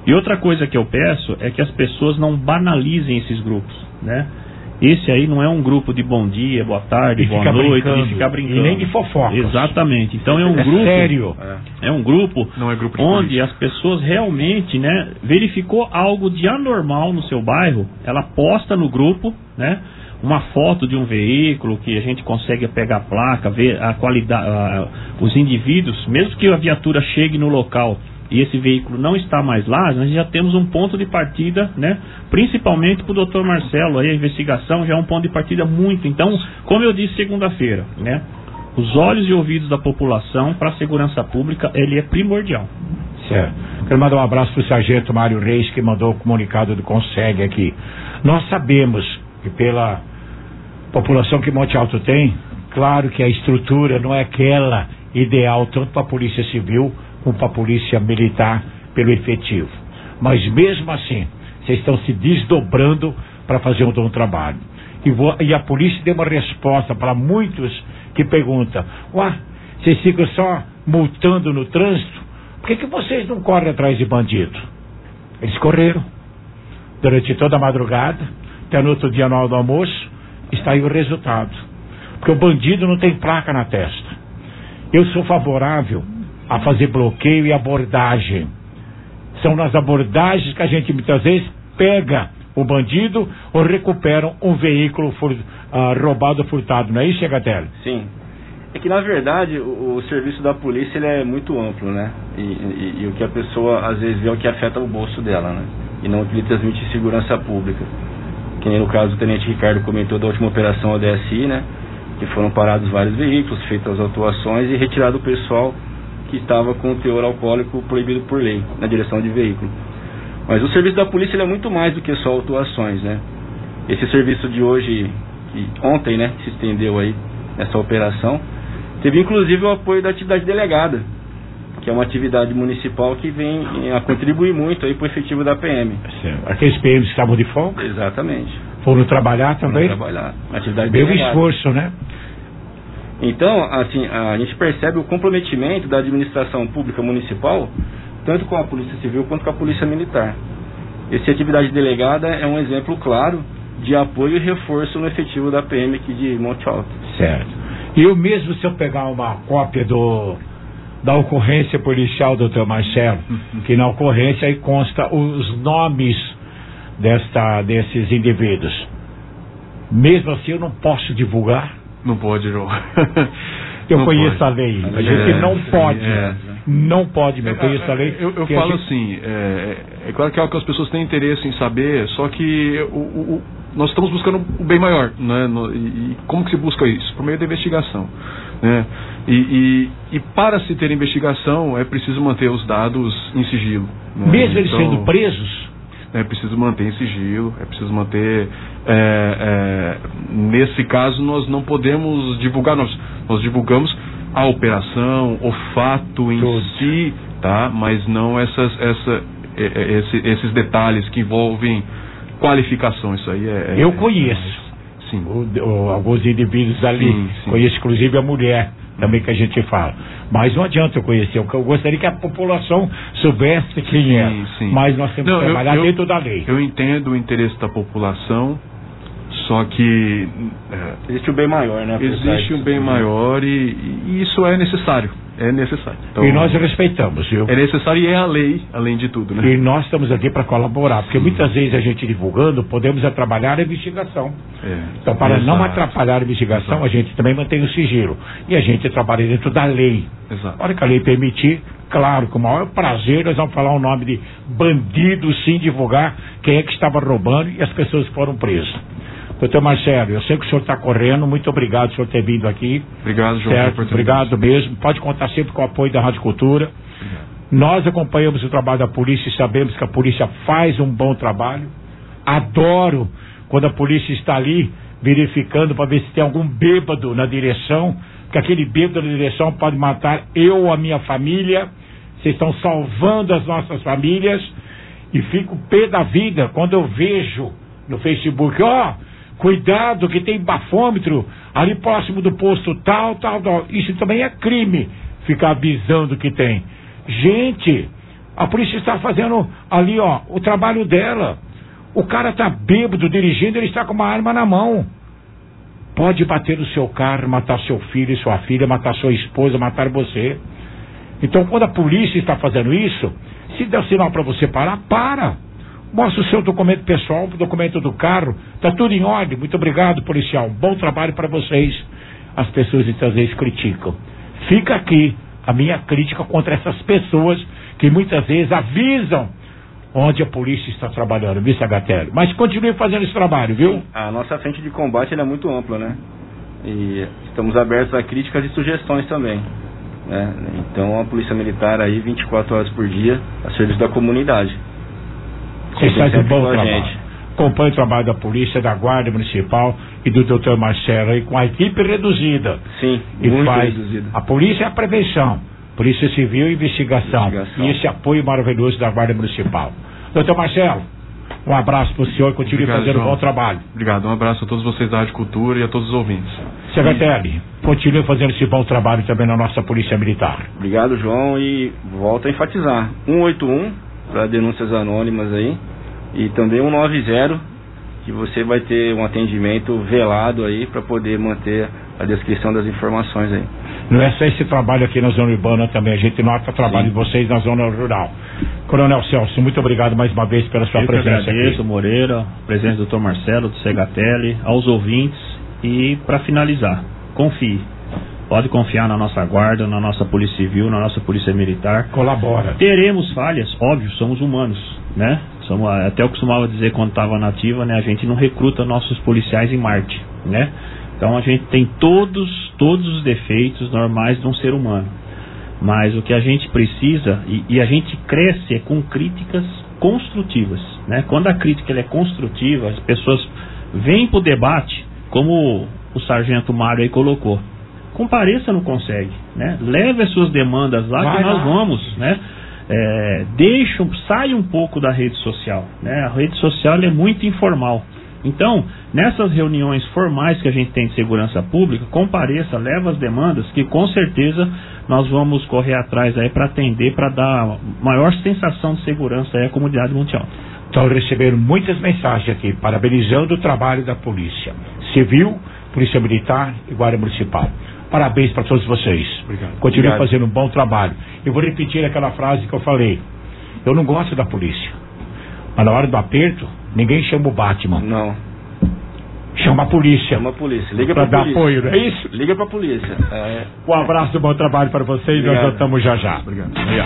E outra coisa que eu peço é que as pessoas não banalizem esses grupos, né? Esse aí não é um grupo de bom dia, boa tarde, boa noite, de ficar brincando. E nem de fofoca. Exatamente. Então é um grupo... sério. É um grupo não é grupo onde as pessoas realmente, né, verificou algo de anormal no seu bairro, ela posta no grupo, né, uma foto de um veículo que a gente consegue pegar a placa, ver a qualidade, os indivíduos, mesmo que a viatura chegue no local e esse veículo não está mais lá, nós já temos um ponto de partida, né? Principalmente para o Dr. Marcelo, aí a investigação já é um ponto de partida muito. Então, como eu disse segunda-feira, né? Os olhos e ouvidos da população para a segurança pública, ele é primordial. Certo. Quero mandar um abraço para o sargento Mário Reis, que mandou o comunicado do Conseg aqui. Nós sabemos que pela população que Monte Alto tem, claro que a estrutura não é aquela ideal, tanto para a Polícia Civil como para a Polícia Militar, pelo efetivo. Mas mesmo assim, vocês estão se desdobrando para fazer um bom trabalho. E a polícia deu uma resposta para muitos que perguntam: vocês ficam só multando no trânsito? Por que vocês não correm atrás de bandido? Eles correram durante toda a madrugada, até no outro dia, na hora do almoço, está aí o resultado. Porque o bandido não tem placa na testa. Eu sou favorável a fazer bloqueio e abordagem. São nas abordagens que a gente muitas vezes pega o bandido ou recupera um veículo roubado ou furtado, não é isso, Chegatelli? Sim. É que na verdade o serviço da polícia ele é muito amplo, né? E o que a pessoa às vezes vê é o que afeta o bolso dela, né? E não o que lhe transmite segurança pública. Que nem no caso o Tenente Ricardo comentou da última operação ADSI, né? Que foram parados vários veículos, feitas as autuações e retirado o pessoal que estava com o teor alcoólico proibido por lei na direção de veículo. Mas o serviço da polícia ele é muito mais do que só autuações, né? Esse serviço de hoje, ontem, né, que se estendeu aí nessa operação, teve inclusive o apoio da atividade delegada, que é uma atividade municipal que vem a contribuir muito aí para o efetivo da PM. Aqueles PMs que estavam de folga? Exatamente. Foram trabalhar também? Foram trabalhar. Atividade Deu delegada. esforço, né? Então, assim, a gente percebe o comprometimento da administração pública municipal, tanto com a Polícia Civil quanto com a Polícia Militar. Essa atividade delegada é um exemplo claro de apoio e reforço no efetivo da PM aqui de Monte Alto. Certo. E eu mesmo, se eu pegar uma cópia da ocorrência policial, doutor Marcelo, que na ocorrência aí consta os nomes desses indivíduos. Mesmo assim eu não posso divulgar? Não pode, João. Eu não conheço pode. a lei. A gente não pode. Não pode, eu conheço a lei. Eu falo assim, é claro que é algo que as pessoas têm interesse em saber, só que nós estamos buscando o bem maior, né? E como que se busca isso? Por meio da investigação, né? E para se ter investigação é preciso manter os dados em sigilo, né? Mesmo eles sendo presos? É preciso manter em sigilo, é preciso manter... nesse caso nós não podemos divulgar, nós divulgamos a operação, o fato em si, tá? Mas não esses detalhes que envolvem qualificação. Isso aí eu conheço alguns indivíduos ali, sim. Conheço inclusive a mulher também que a gente fala, mas não adianta eu conhecer, eu gostaria que a população soubesse quem é, mas nós temos que trabalhar dentro da lei. Eu entendo o interesse da população, só que existe um bem maior, né? Existe um bem maior e isso é necessário. Então, e nós respeitamos, viu? É necessário e é a lei, além de tudo, né? E nós estamos aqui para colaborar, porque muitas vezes a gente divulgando, podemos atrapalhar a investigação. Então, para não atrapalhar a investigação, a gente também mantém o sigilo. E a gente trabalha dentro da lei. A hora que a lei permitir, claro, com o maior prazer, nós vamos falar o nome de bandido, sim, divulgar quem é que estava roubando e as pessoas que foram presas. Doutor Marcelo, eu sei que o senhor está correndo, muito obrigado por o senhor ter vindo aqui. Obrigado, João. Certo, obrigado mesmo. Pode contar sempre com o apoio da Rádio Cultura. Nós acompanhamos o trabalho da polícia e sabemos que a polícia faz um bom trabalho. Adoro quando a polícia está ali verificando para ver se tem algum bêbado na direção, porque aquele bêbado na direção pode matar eu ou a minha família. Vocês estão salvando as nossas famílias e fico pé da vida quando eu vejo no Facebook, cuidado que tem bafômetro ali próximo do posto tal. Isso também é crime, ficar avisando que tem. Gente, A polícia está fazendo ali, ó, o trabalho dela. O cara está bêbado dirigindo, ele está com uma arma na mão. Pode bater no seu carro, matar seu filho e sua filha, matar sua esposa, matar você. Então, quando a polícia está fazendo isso, se der sinal para você parar, para. Mostra o seu documento pessoal, o documento do carro. Está tudo em ordem. Muito obrigado, policial. Bom trabalho para vocês. As pessoas muitas vezes criticam. Fica aqui a minha crítica contra essas pessoas que muitas vezes avisam onde a polícia está trabalhando, viu, Sagatelli? Mas continue fazendo esse trabalho, viu? A nossa frente de combate é muito ampla, né? E estamos abertos a críticas e sugestões também, né? Então a Polícia Militar aí 24 horas por dia a serviço da comunidade. Vocês fazem um bom trabalho. Acompanhe o trabalho da polícia, da Guarda Municipal e do Dr. Marcelo aí com a equipe reduzida. Sim, e muito faz reduzida. A polícia é a prevenção, Polícia Civil e investigação. E esse apoio maravilhoso da Guarda Municipal. Dr. Marcelo, um abraço para o senhor e continue fazendo um bom trabalho. Obrigado, um abraço a todos vocês da Rádio Cultura e a todos os ouvintes. Secretário, continue fazendo esse bom trabalho também na nossa Polícia Militar. Obrigado, João, e volto a enfatizar, 181 para denúncias anônimas aí, e também 190, que você vai ter um atendimento velado aí para poder manter a descrição das informações aí. Não é só esse trabalho aqui na zona urbana também, a gente nota o trabalho de vocês na zona rural. Coronel Celso, muito obrigado mais uma vez pela sua presença aqui. Eu agradeço, Moreira, presença do Dr. Marcelo, do Segatelli, aos ouvintes, e para finalizar, confie. Pode confiar na nossa guarda, na nossa Polícia Civil, na nossa Polícia Militar. Colabora. Teremos falhas, óbvio, somos humanos, né? Até eu costumava dizer quando estava na ativa, né? A gente não recruta nossos policiais em Marte, né? Então a gente tem todos os defeitos normais de um ser humano. Mas o que a gente precisa, e a gente cresce com críticas construtivas, né? Quando a crítica ela é construtiva, as pessoas vêm para o debate, como o sargento Mário aí colocou. Compareça no Consegue, né? Leve as suas demandas lá, que nós vamos, né? Sai um pouco da rede social, né? A rede social é muito informal. Então, nessas reuniões formais que a gente tem de segurança pública, compareça, leva as demandas, que com certeza nós vamos correr atrás aí para atender, para dar maior sensação de segurança aí à comunidade mundial. Então, receberam muitas mensagens aqui, parabenizando o trabalho da Polícia Civil, Polícia Militar e Guarda Municipal. Parabéns para todos vocês. Obrigado. Continuem fazendo um bom trabalho. Eu vou repetir aquela frase que eu falei. Eu não gosto da polícia, mas na hora do aperto, ninguém chama o Batman. Não. Chama a polícia. Chama a polícia. Liga pra dar polícia. apoio, não é isso? Liga pra polícia. Um abraço, bom trabalho para vocês. Obrigado. Nós voltamos já já. Obrigado.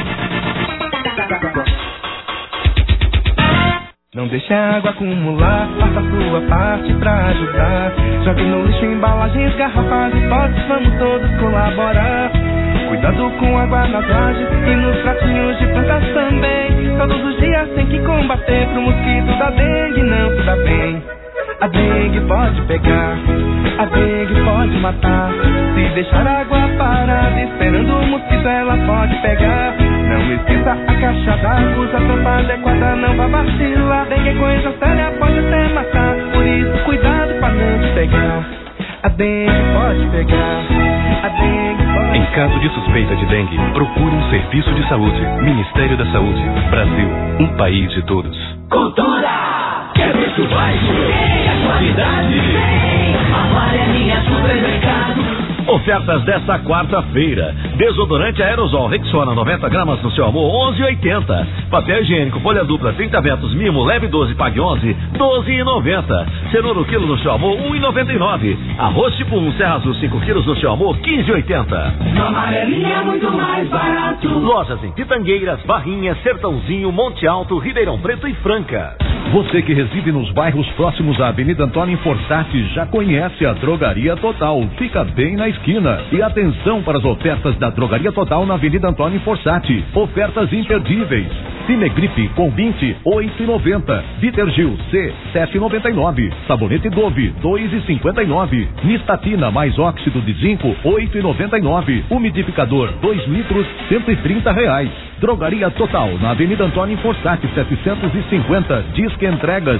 Não deixe a água acumular, faça a sua parte pra ajudar. Jogue no lixo embalagens, garrafas e potes, vamos todos colaborar. Cuidado com a água nas lajes e nos pratinhos de plantas também. Todos os dias tem que combater pro mosquito da dengue não se dá bem. A dengue pode pegar, a dengue pode matar. Se deixar a água parada esperando o mosquito ela pode pegar. Não esqueça a caixa d'água, usa a tampa adequada, não vá vacilar. Dengue é coisa séria, pode até matar, por isso cuidado pra não te pegar. A dengue pode pegar, a dengue pode... Em caso de suspeita de dengue, procure um serviço de saúde. Ministério da Saúde. Brasil, um país de todos. Cultura! Quer preço baixo? Tem a qualidade? Tem! A Amarelinha Supermercado. Ofertas desta quarta-feira. Desodorante aerosol Rexona 90 gramas no seu amor, 11,80. Papel higiênico folha dupla 30 metros mimo leve 12 pague 11, 12,90. Cenoura quilo no seu amor, 1,99. Arroz tipo 1 Serra Azul 5 quilos no seu amor, 15,80. Na Amarelinha é muito mais barato. Lojas em Pitangueiras, Barrinha, Sertãozinho, Monte Alto, Ribeirão Preto e Franca. Você que reside nos bairros próximos à Avenida Antônio Forçati já conhece a Drogaria Total. Fica bem na esquina. E atenção para as ofertas da Drogaria Total na Avenida Antônio Forçati. Ofertas imperdíveis. Cinegripe com 20, 8,90. Vitergil C, 7,99. Sabonete Dove, 2,59. Nistatina mais óxido de zinco, 8,99. Umidificador, 2 litros, R$130. Drogaria Total, na Avenida Antônio Forçati, 750. Disque Entregas,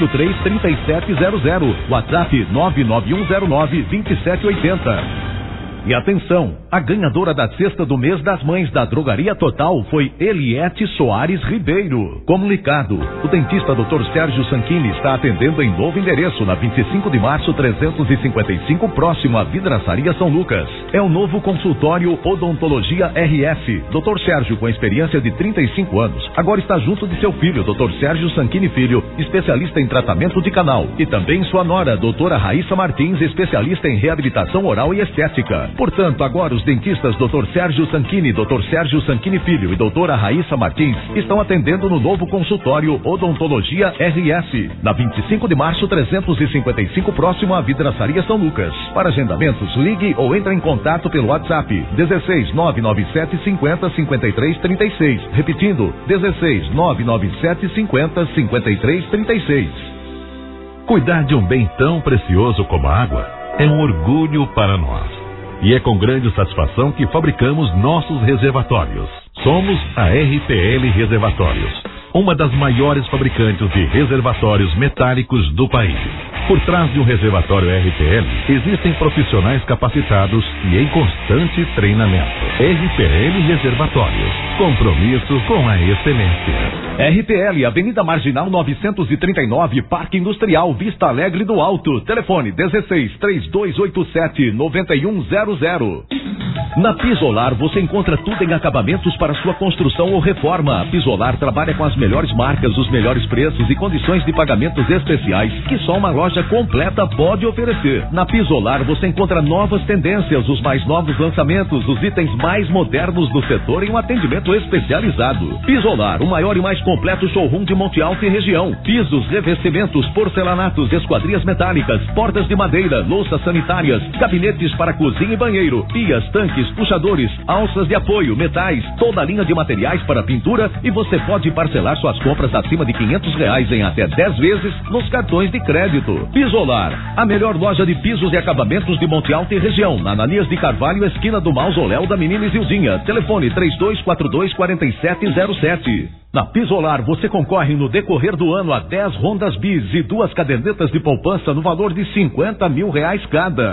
3243-3700. WhatsApp, 99109-2780. E atenção, a ganhadora da cesta do mês das mães da Drogaria Total foi Eliette Soares Ribeiro. Comunicado, o dentista Dr. Sérgio Sanchini está atendendo em novo endereço, na 25 de março 355, próximo à Vidraçaria São Lucas. É o novo consultório Odontologia RF. Dr. Sérgio, com experiência de 35 anos, agora está junto de seu filho, Dr. Sérgio Sanchini Filho, especialista em tratamento de canal, e também sua nora, doutora Raíssa Martins, especialista em reabilitação oral e estética. Portanto, agora os dentistas Dr. Sérgio Sanchini, Dr. Sérgio Sanchini Filho e doutora Raíssa Martins estão atendendo no novo consultório Odontologia RS, na 25 de março 355, próximo à Vidraçaria São Lucas. Para agendamentos, ligue ou entre em contato pelo WhatsApp 16 997 50 53 36. Repetindo, 16 997 50 53 36. Cuidar de um bem tão precioso como a água é um orgulho para nós. E é com grande satisfação que fabricamos nossos reservatórios. Somos a RPL Reservatórios, uma das maiores fabricantes de reservatórios metálicos do país. Por trás de um reservatório RPL, existem profissionais capacitados e em constante treinamento. RPL Reservatórios, compromisso com a excelência. RPL, Avenida Marginal 939, Parque Industrial, Vista Alegre do Alto. Telefone 16 3287 9100. Na Pisolar você encontra tudo em acabamentos para sua construção ou reforma. A Pisolar trabalha com as melhores marcas, os melhores preços e condições de pagamentos especiais que só uma loja completa pode oferecer. Na Pisolar você encontra novas tendências, os mais novos lançamentos, os itens mais modernos do setor em um atendimento especializado. Pisolar, o maior e mais completo showroom de Monte Alto e região. Pisos, revestimentos, porcelanatos, esquadrias metálicas, portas de madeira, louças sanitárias, gabinetes para cozinha e banheiro, pias, tanques, puxadores, alças de apoio, metais, toda a linha de materiais para pintura, e você pode parcelar suas compras acima de R$500 em até 10 vezes nos cartões de crédito. Pisolar, a melhor loja de pisos e acabamentos de Monte Alto e região, na Ananias de Carvalho, esquina do Mausoléu da Menina Isildinha. Telefone 3242-4707. Na Pisolar você concorre no decorrer do ano a 10 Hondas Bis e 2 cadernetas de poupança no valor de R$50 mil cada.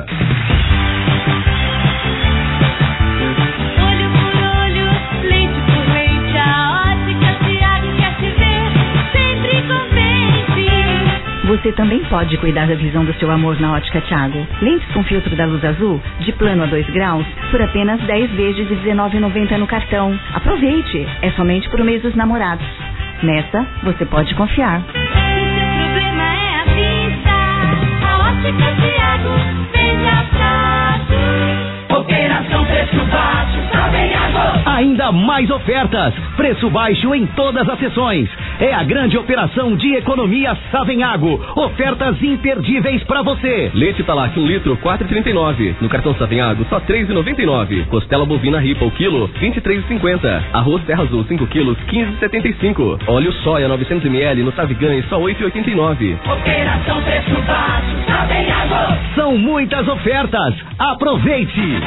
Você também pode cuidar da visão do seu amor na Ótica Thiago. Lentes com filtro da luz azul, de plano a 2 graus, por apenas 10 vezes de R$19,90 no cartão. Aproveite, é somente pro mês dos namorados. Nessa, você pode confiar. O problema é a vista, a Ótica Thiago, veja fácil. Operação Preço Baixo, Savenhago. Ainda mais ofertas, preço baixo em todas as sessões. É a grande operação de economia Savenhago. Ofertas imperdíveis pra você. Leite Talac 1 litro, R$4,39. No cartão Savenhago, só R$3,99. Costela bovina ripa, o quilo, R$23,50. Arroz Terra Azul, 5 quilos, R$15,75. Óleo soia, 900 ml, no Savigães, só R$8,89. Operação Preço Baixo, Savenhago. São muitas ofertas. Aproveite.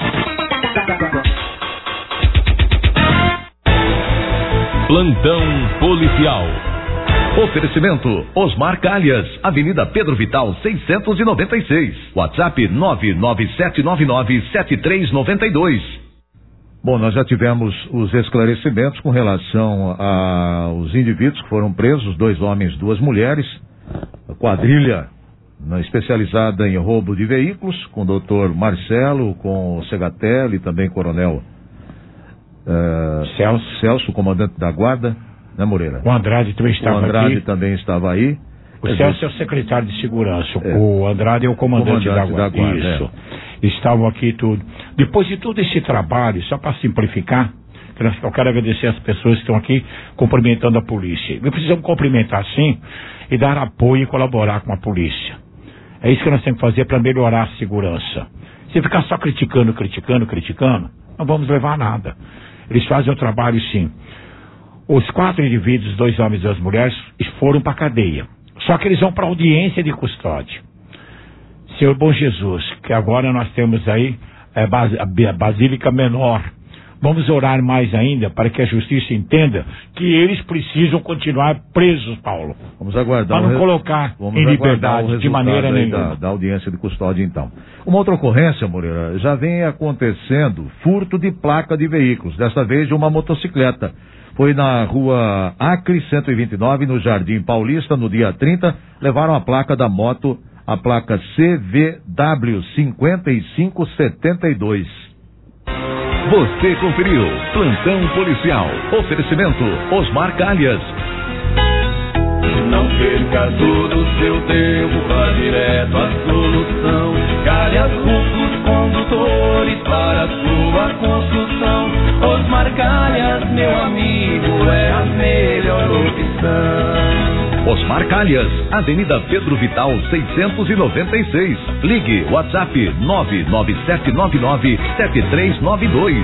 Plantão Policial. Oferecimento Osmar Calhas, Avenida Pedro Vital 696. WhatsApp 997997392. Bom, nós já tivemos os esclarecimentos com relação aos indivíduos que foram presos, 2 homens, 2 mulheres, a quadrilha especializada em roubo de veículos, com o doutor Marcelo, com o Segatelli e também coronel Celso, comandante da guarda, né, Moreira? O Andrade também estava aqui. O Andrade também estava aí. O Celso é o secretário de segurança, o Andrade é o comandante da guarda. Isso. Estavam aqui tudo. Depois de todo esse trabalho, só para simplificar, eu quero agradecer as pessoas que estão aqui cumprimentando a polícia. Nós precisamos cumprimentar sim e dar apoio e colaborar com a polícia. É isso que nós temos que fazer para melhorar a segurança. Se ficar só criticando, não vamos levar a nada. Eles fazem o trabalho sim. Os 4 indivíduos, 2 homens e 2 mulheres, foram para a cadeia. Só que eles vão para a audiência de custódia. Senhor Bom Jesus, que agora nós temos aí a Basílica Menor, Vamos orar mais ainda para que a justiça entenda que eles precisam continuar presos, Paulo. Vamos aguardar. Para não colocar em liberdade de maneira nenhuma. Da audiência de custódia, então. Uma outra ocorrência, Moreira, já vem acontecendo furto de placa de veículos, desta vez de uma motocicleta. Foi na rua Acre 129, no Jardim Paulista, no dia 30, levaram a placa da moto, a placa CVW 5572. Você conferiu Plantão Policial. Oferecimento Osmar Calhas. Não perca todo o seu tempo, vá direto à solução. Calhas Rufos Condutores para a sua construção. Osmar Calhas, meu amigo, é a melhor opção. Osmar Calhas, Avenida Pedro Vital 696. Ligue WhatsApp 997997392.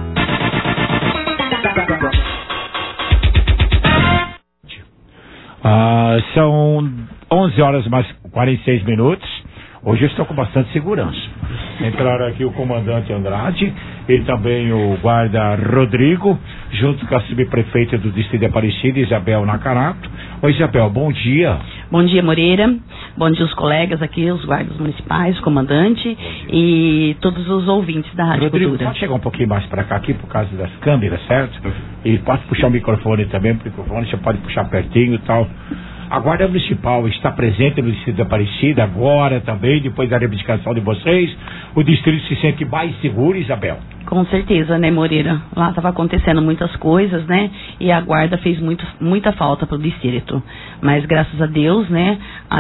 São 11 horas mais 46 minutos. Hoje eu estou com bastante segurança. Entraram aqui o comandante Andrade e também o guarda Rodrigo, junto com a subprefeita do distrito de Aparecida, Isabel Nakarato. Oi, Isabel, bom dia. Bom dia, Moreira. Bom dia, os colegas aqui, os guardas municipais, o comandante e todos os ouvintes da Rádio Rodrigo, Cultura. pode chegar um pouquinho mais para cá aqui por causa das câmeras, certo? E pode puxar o microfone também, porque o microfone você pode puxar pertinho e tal. A Guarda Municipal está presente no distrito de Aparecida agora também, depois da reivindicação de vocês. O distrito se sente mais seguro, Isabel? Com certeza, né, Moreira? Lá estava acontecendo muitas coisas, né? E a guarda fez muita falta para o distrito. Mas graças a Deus, né,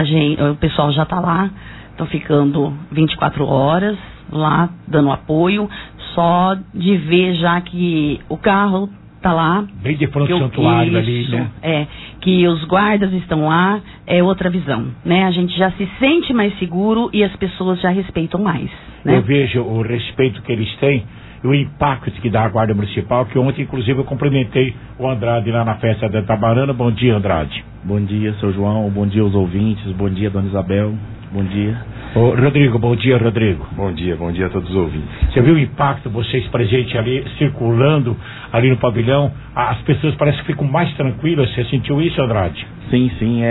o pessoal já está lá, estão ficando 24 horas lá, dando apoio, só de ver já que o carro tá lá. Bem de frente ao santuário ali, né? Que os guardas estão lá, é outra visão, né? A gente já se sente mais seguro e as pessoas já respeitam mais, né? Eu vejo o respeito que eles têm e o impacto que dá a Guarda Municipal, que ontem, inclusive, eu cumprimentei o Andrade lá na festa da Tabarana. Bom dia, Andrade. Bom dia, seu João. Bom dia aos ouvintes. Bom dia, dona Isabel. Bom dia. Ô, Rodrigo, bom dia, Rodrigo. Bom dia a todos os ouvintes. Você viu o impacto, vocês presentes ali, circulando ali no pavilhão? As pessoas parecem que ficam mais tranquilas. Você sentiu isso, Andrade? Sim.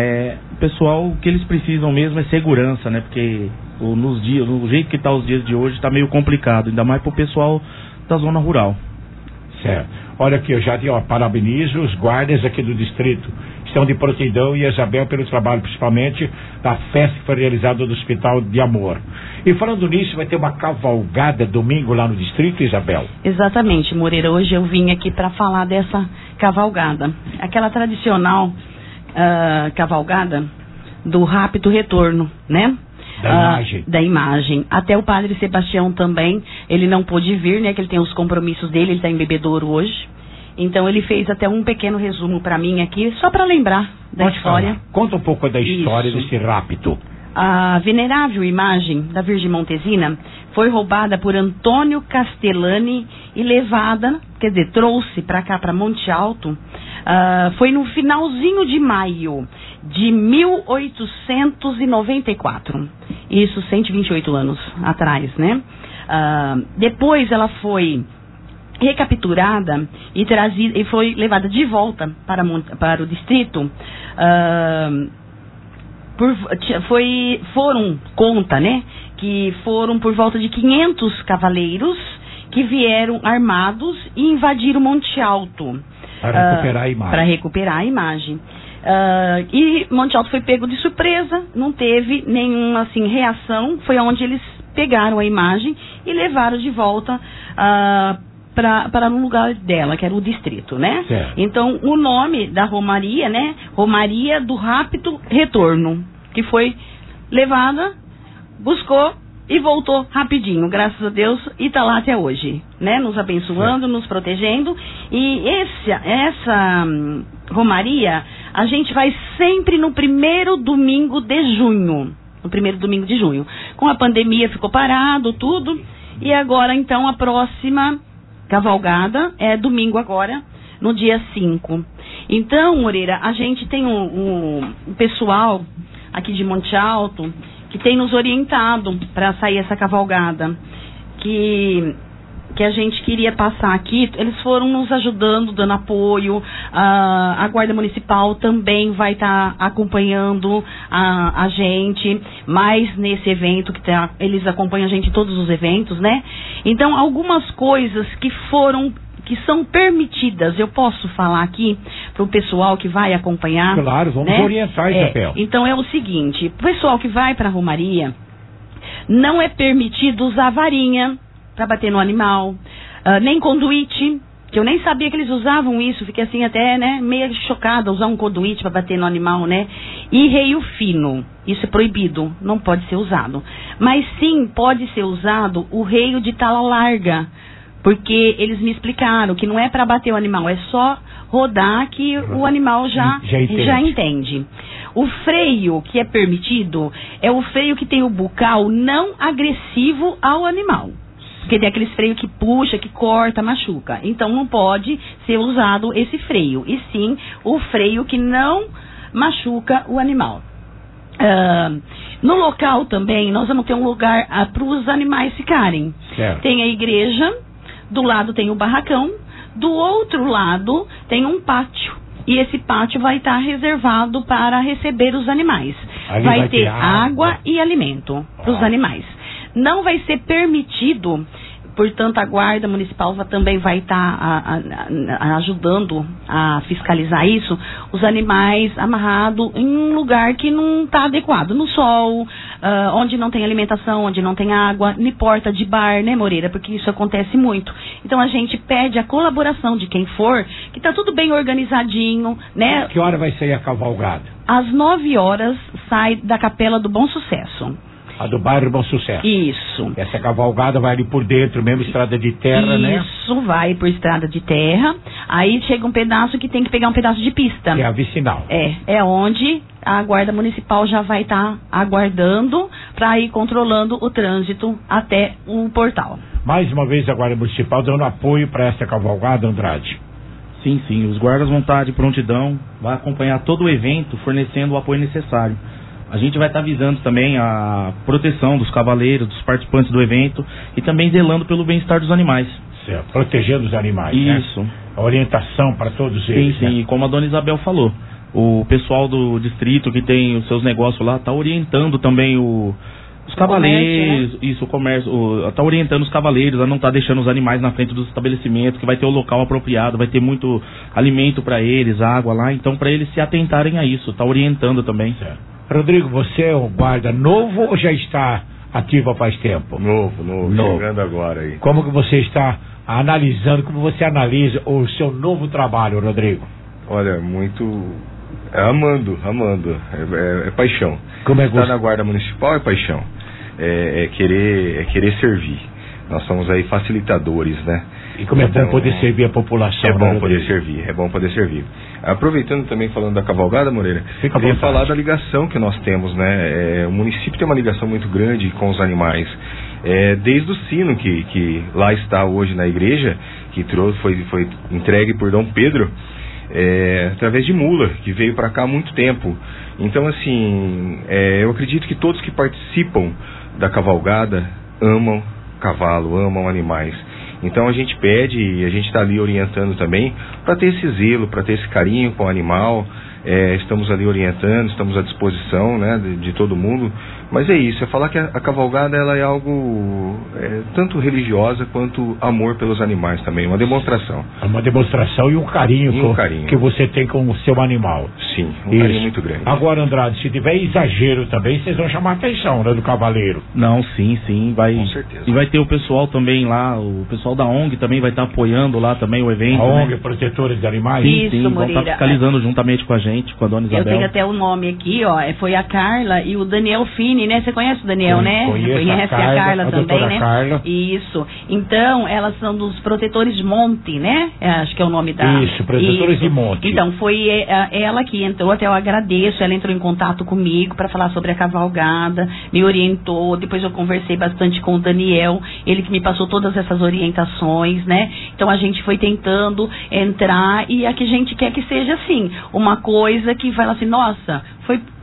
O pessoal, o que eles precisam mesmo é segurança, né? Porque no jeito que tá os dias de hoje, está meio complicado, ainda mais pro pessoal da zona rural. Certo. Olha aqui, eu já parabenizo os guardas aqui do distrito. Estão de prontidão e a Isabel pelo trabalho, principalmente da festa que foi realizada no Hospital de Amor. E falando nisso, vai ter uma cavalgada domingo lá no distrito, Isabel? Exatamente, Moreira. Hoje eu vim aqui para falar dessa cavalgada. Aquela tradicional cavalgada do rápido retorno, né? Da imagem. Até o padre Sebastião também, ele não pôde vir, né? Que ele tem os compromissos dele, ele está em Bebedouro hoje. Então ele fez até um pequeno resumo para mim aqui, só para lembrar da história. Conta um pouco da história desse rápido. A venerável imagem da Virgem Montesina foi roubada por Antônio Castellani e levada, trouxe para cá, para Monte Alto, foi no finalzinho de maio de 1894. Isso 128 anos atrás, né? Depois ela foi recapturada e trazida e foi levada de volta para o distrito. Conta, né, que foram por volta de 500 cavaleiros que vieram armados e invadiram Monte Alto para recuperar a imagem. E Monte Alto foi pego de surpresa, não teve nenhuma reação. Foi onde eles pegaram a imagem e levaram de volta para no lugar dela, que era o distrito, né? Certo. Então, o nome da Romaria, né? Romaria do Rápido Retorno, que foi levada, buscou e voltou rapidinho, graças a Deus, e está lá até hoje, né? Nos abençoando, nos protegendo. E essa Romaria, a gente vai sempre no primeiro domingo de junho. Com a pandemia ficou parado tudo, e agora, então, a próxima cavalgada é domingo agora, no dia 5. Então, Moreira, a gente tem um pessoal aqui de Monte Alto que tem nos orientado para sair essa cavalgada, que que a gente queria passar aqui, eles foram nos ajudando, dando apoio, a Guarda Municipal também vai estar acompanhando a gente, mais nesse evento, eles acompanham a gente em todos os eventos, né? Então, algumas coisas que são permitidas, eu posso falar aqui para o pessoal que vai acompanhar. Claro, vamos orientar, Isabel. Então é o seguinte, o pessoal que vai para a Romaria, não é permitido usar varinha para bater no animal, nem conduíte, que eu nem sabia que eles usavam isso, fiquei assim até, né, meio chocada, usar um conduíte para bater no animal, né? E reio fino, isso é proibido, não pode ser usado. Mas sim, pode ser usado o reio de tala larga, porque eles me explicaram que não é para bater o animal, é só rodar que o animal já entende. O freio que é permitido é o freio que tem o bucal não agressivo ao animal. Porque tem aqueles freios que puxa, que corta, machuca. Então não pode ser usado esse freio. E sim o freio que não machuca o animal. No local também nós vamos ter um lugar para os animais ficarem. Certo. Tem a igreja, do lado tem o barracão, do outro lado tem um pátio. E esse pátio vai estar reservado para receber os animais. Vai ter água e alimento para os animais. Não vai ser permitido, portanto a Guarda Municipal também vai estar ajudando a fiscalizar isso, os animais amarrados em um lugar que não está adequado, no sol, onde não tem alimentação, onde não tem água, nem porta de bar, né, Moreira? Porque isso acontece muito. Então a gente pede a colaboração de quem for, que está tudo bem organizadinho, né? Que hora vai sair a cavalgada? Às 9 horas sai da Capela do Bom Sucesso. A do bairro Bom Sucesso. Isso. Essa cavalgada vai ali por dentro mesmo, estrada de terra, né? Isso, vai por estrada de terra. Aí chega um pedaço que tem que pegar um pedaço de pista. Que é a vicinal. É onde a Guarda Municipal já vai estar aguardando para ir controlando o trânsito até o portal. Mais uma vez a Guarda Municipal dando apoio para essa cavalgada, Andrade. Sim, os guardas vão estar de prontidão, vai acompanhar todo o evento, fornecendo o apoio necessário. A gente vai estar visando também a proteção dos cavaleiros, dos participantes do evento e também zelando pelo bem-estar dos animais. Certo, protegendo os animais, isso. Né? A orientação para todos eles. Sim, né? E como a dona Isabel falou, o pessoal do distrito que tem os seus negócios lá está orientando também os cavaleiros, comércio, né? Isso, o comércio, está orientando os cavaleiros a não estar deixando os animais na frente dos estabelecimentos, que vai ter o local apropriado, vai ter muito alimento para eles, água lá, então para eles se atentarem a isso, está orientando também. Certo. Rodrigo, você é um guarda novo ou já está ativo há faz tempo? Novo. Chegando agora aí. Como que você está analisando, como você analisa o seu novo trabalho, Rodrigo? Olha, muito... amando. É paixão. Como é estar na Guarda Municipal é paixão. É querer servir. Nós somos aí facilitadores, né? E como então, é bom poder servir a população. É bom poder servir. Aproveitando também, falando da cavalgada, Moreira, queria falar da ligação que nós temos, né? O município tem uma ligação muito grande com os animais. Desde o sino que lá está hoje na igreja, que foi entregue por Dom Pedro, através de mula, que veio para cá há muito tempo. Então, assim, eu acredito que todos que participam da cavalgada amam cavalo, amam animais. Então a gente pede e a gente está ali orientando também para ter esse zelo, para ter esse carinho com o animal. Estamos ali orientando, estamos à disposição, né, de todo mundo. Mas é isso, é falar que a cavalgada ela é algo tanto religiosa quanto amor pelos animais também, uma demonstração. É uma demonstração e um carinho, que você tem com o seu animal. Sim, carinho muito grande. Agora, Andrade, se tiver exagero também, vocês vão chamar a atenção, né, do cavaleiro. Não, sim, vai. Com certeza. E vai ter o pessoal também lá, o pessoal da ONG também vai estar apoiando lá também o evento. A ONG, Protetores de Animais? Sim, vão estar fiscalizando juntamente com a gente, com a dona Isabel. Eu tenho até o nome aqui, ó, foi a Carla e o Daniel Fini, né? Você conhece o Daniel, né? Conhece a Carla também, né? Carla. Isso. Então, elas são dos Protetores de Monte, né? Acho que é o nome da... Isso, Protetores de Monte. Então, foi ela que entrou, até eu agradeço, ela entrou em contato comigo para falar sobre a cavalgada, me orientou, depois eu conversei bastante com o Daniel, ele que me passou todas essas orientações, né? Então, a gente foi tentando entrar e a que a gente quer que seja assim, uma coisa que fala assim, nossa, foi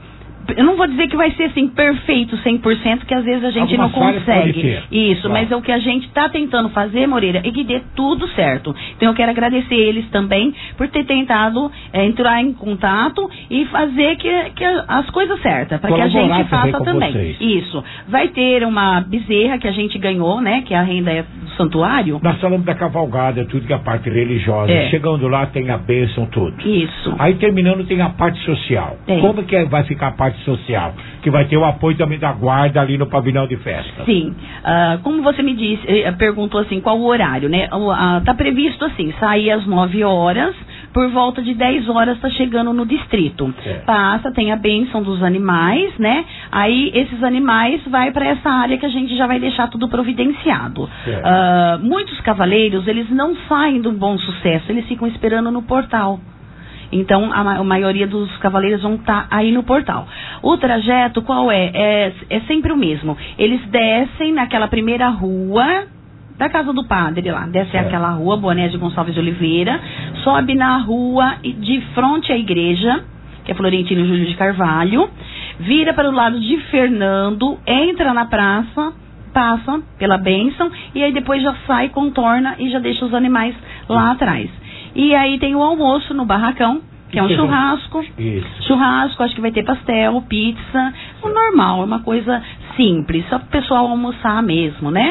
eu não vou dizer que vai ser assim perfeito 100%, que às vezes a gente algumas não consegue. Isso, claro. mas é o que a gente está tentando fazer, Moreira, é que dê tudo certo. Então eu quero agradecer eles também por ter tentado entrar em contato e fazer que as coisas certas, para que a gente faça também. Vocês. Isso. Vai ter uma bezerra que a gente ganhou, né? Que a renda é do santuário. Nós falamos da cavalgada, tudo que é a parte religiosa. Chegando lá tem a bênção, tudo. Isso. Aí terminando tem a parte social. Como que vai ficar a parte social? Que vai ter o apoio também da guarda ali no pavilhão de festa. Sim. Como você me disse, perguntou assim, qual o horário, né? Tá previsto assim, sair às 9 horas, por volta de 10 horas tá chegando no distrito. Passa, tem a bênção dos animais, né? Aí esses animais vai para essa área que a gente já vai deixar tudo providenciado. Muitos cavaleiros, eles não saem do Bom Sucesso, eles ficam esperando no portal. Então, a maioria dos cavaleiros vão estar aí no portal. O trajeto, qual é? É sempre o mesmo. Eles descem naquela primeira rua da casa do padre lá. Desce aquela rua, Boné de Gonçalves de Oliveira, sobe na rua de frente à igreja, que é Florentino Júlio de Carvalho, vira para o lado de Fernando, entra na praça, passa pela bênção, e aí depois já sai, contorna e já deixa os animais lá atrás. E aí tem o almoço no barracão, que é um churrasco. Churrasco, acho que vai ter pastel, pizza. O normal, é uma coisa simples, só para o pessoal almoçar mesmo, né?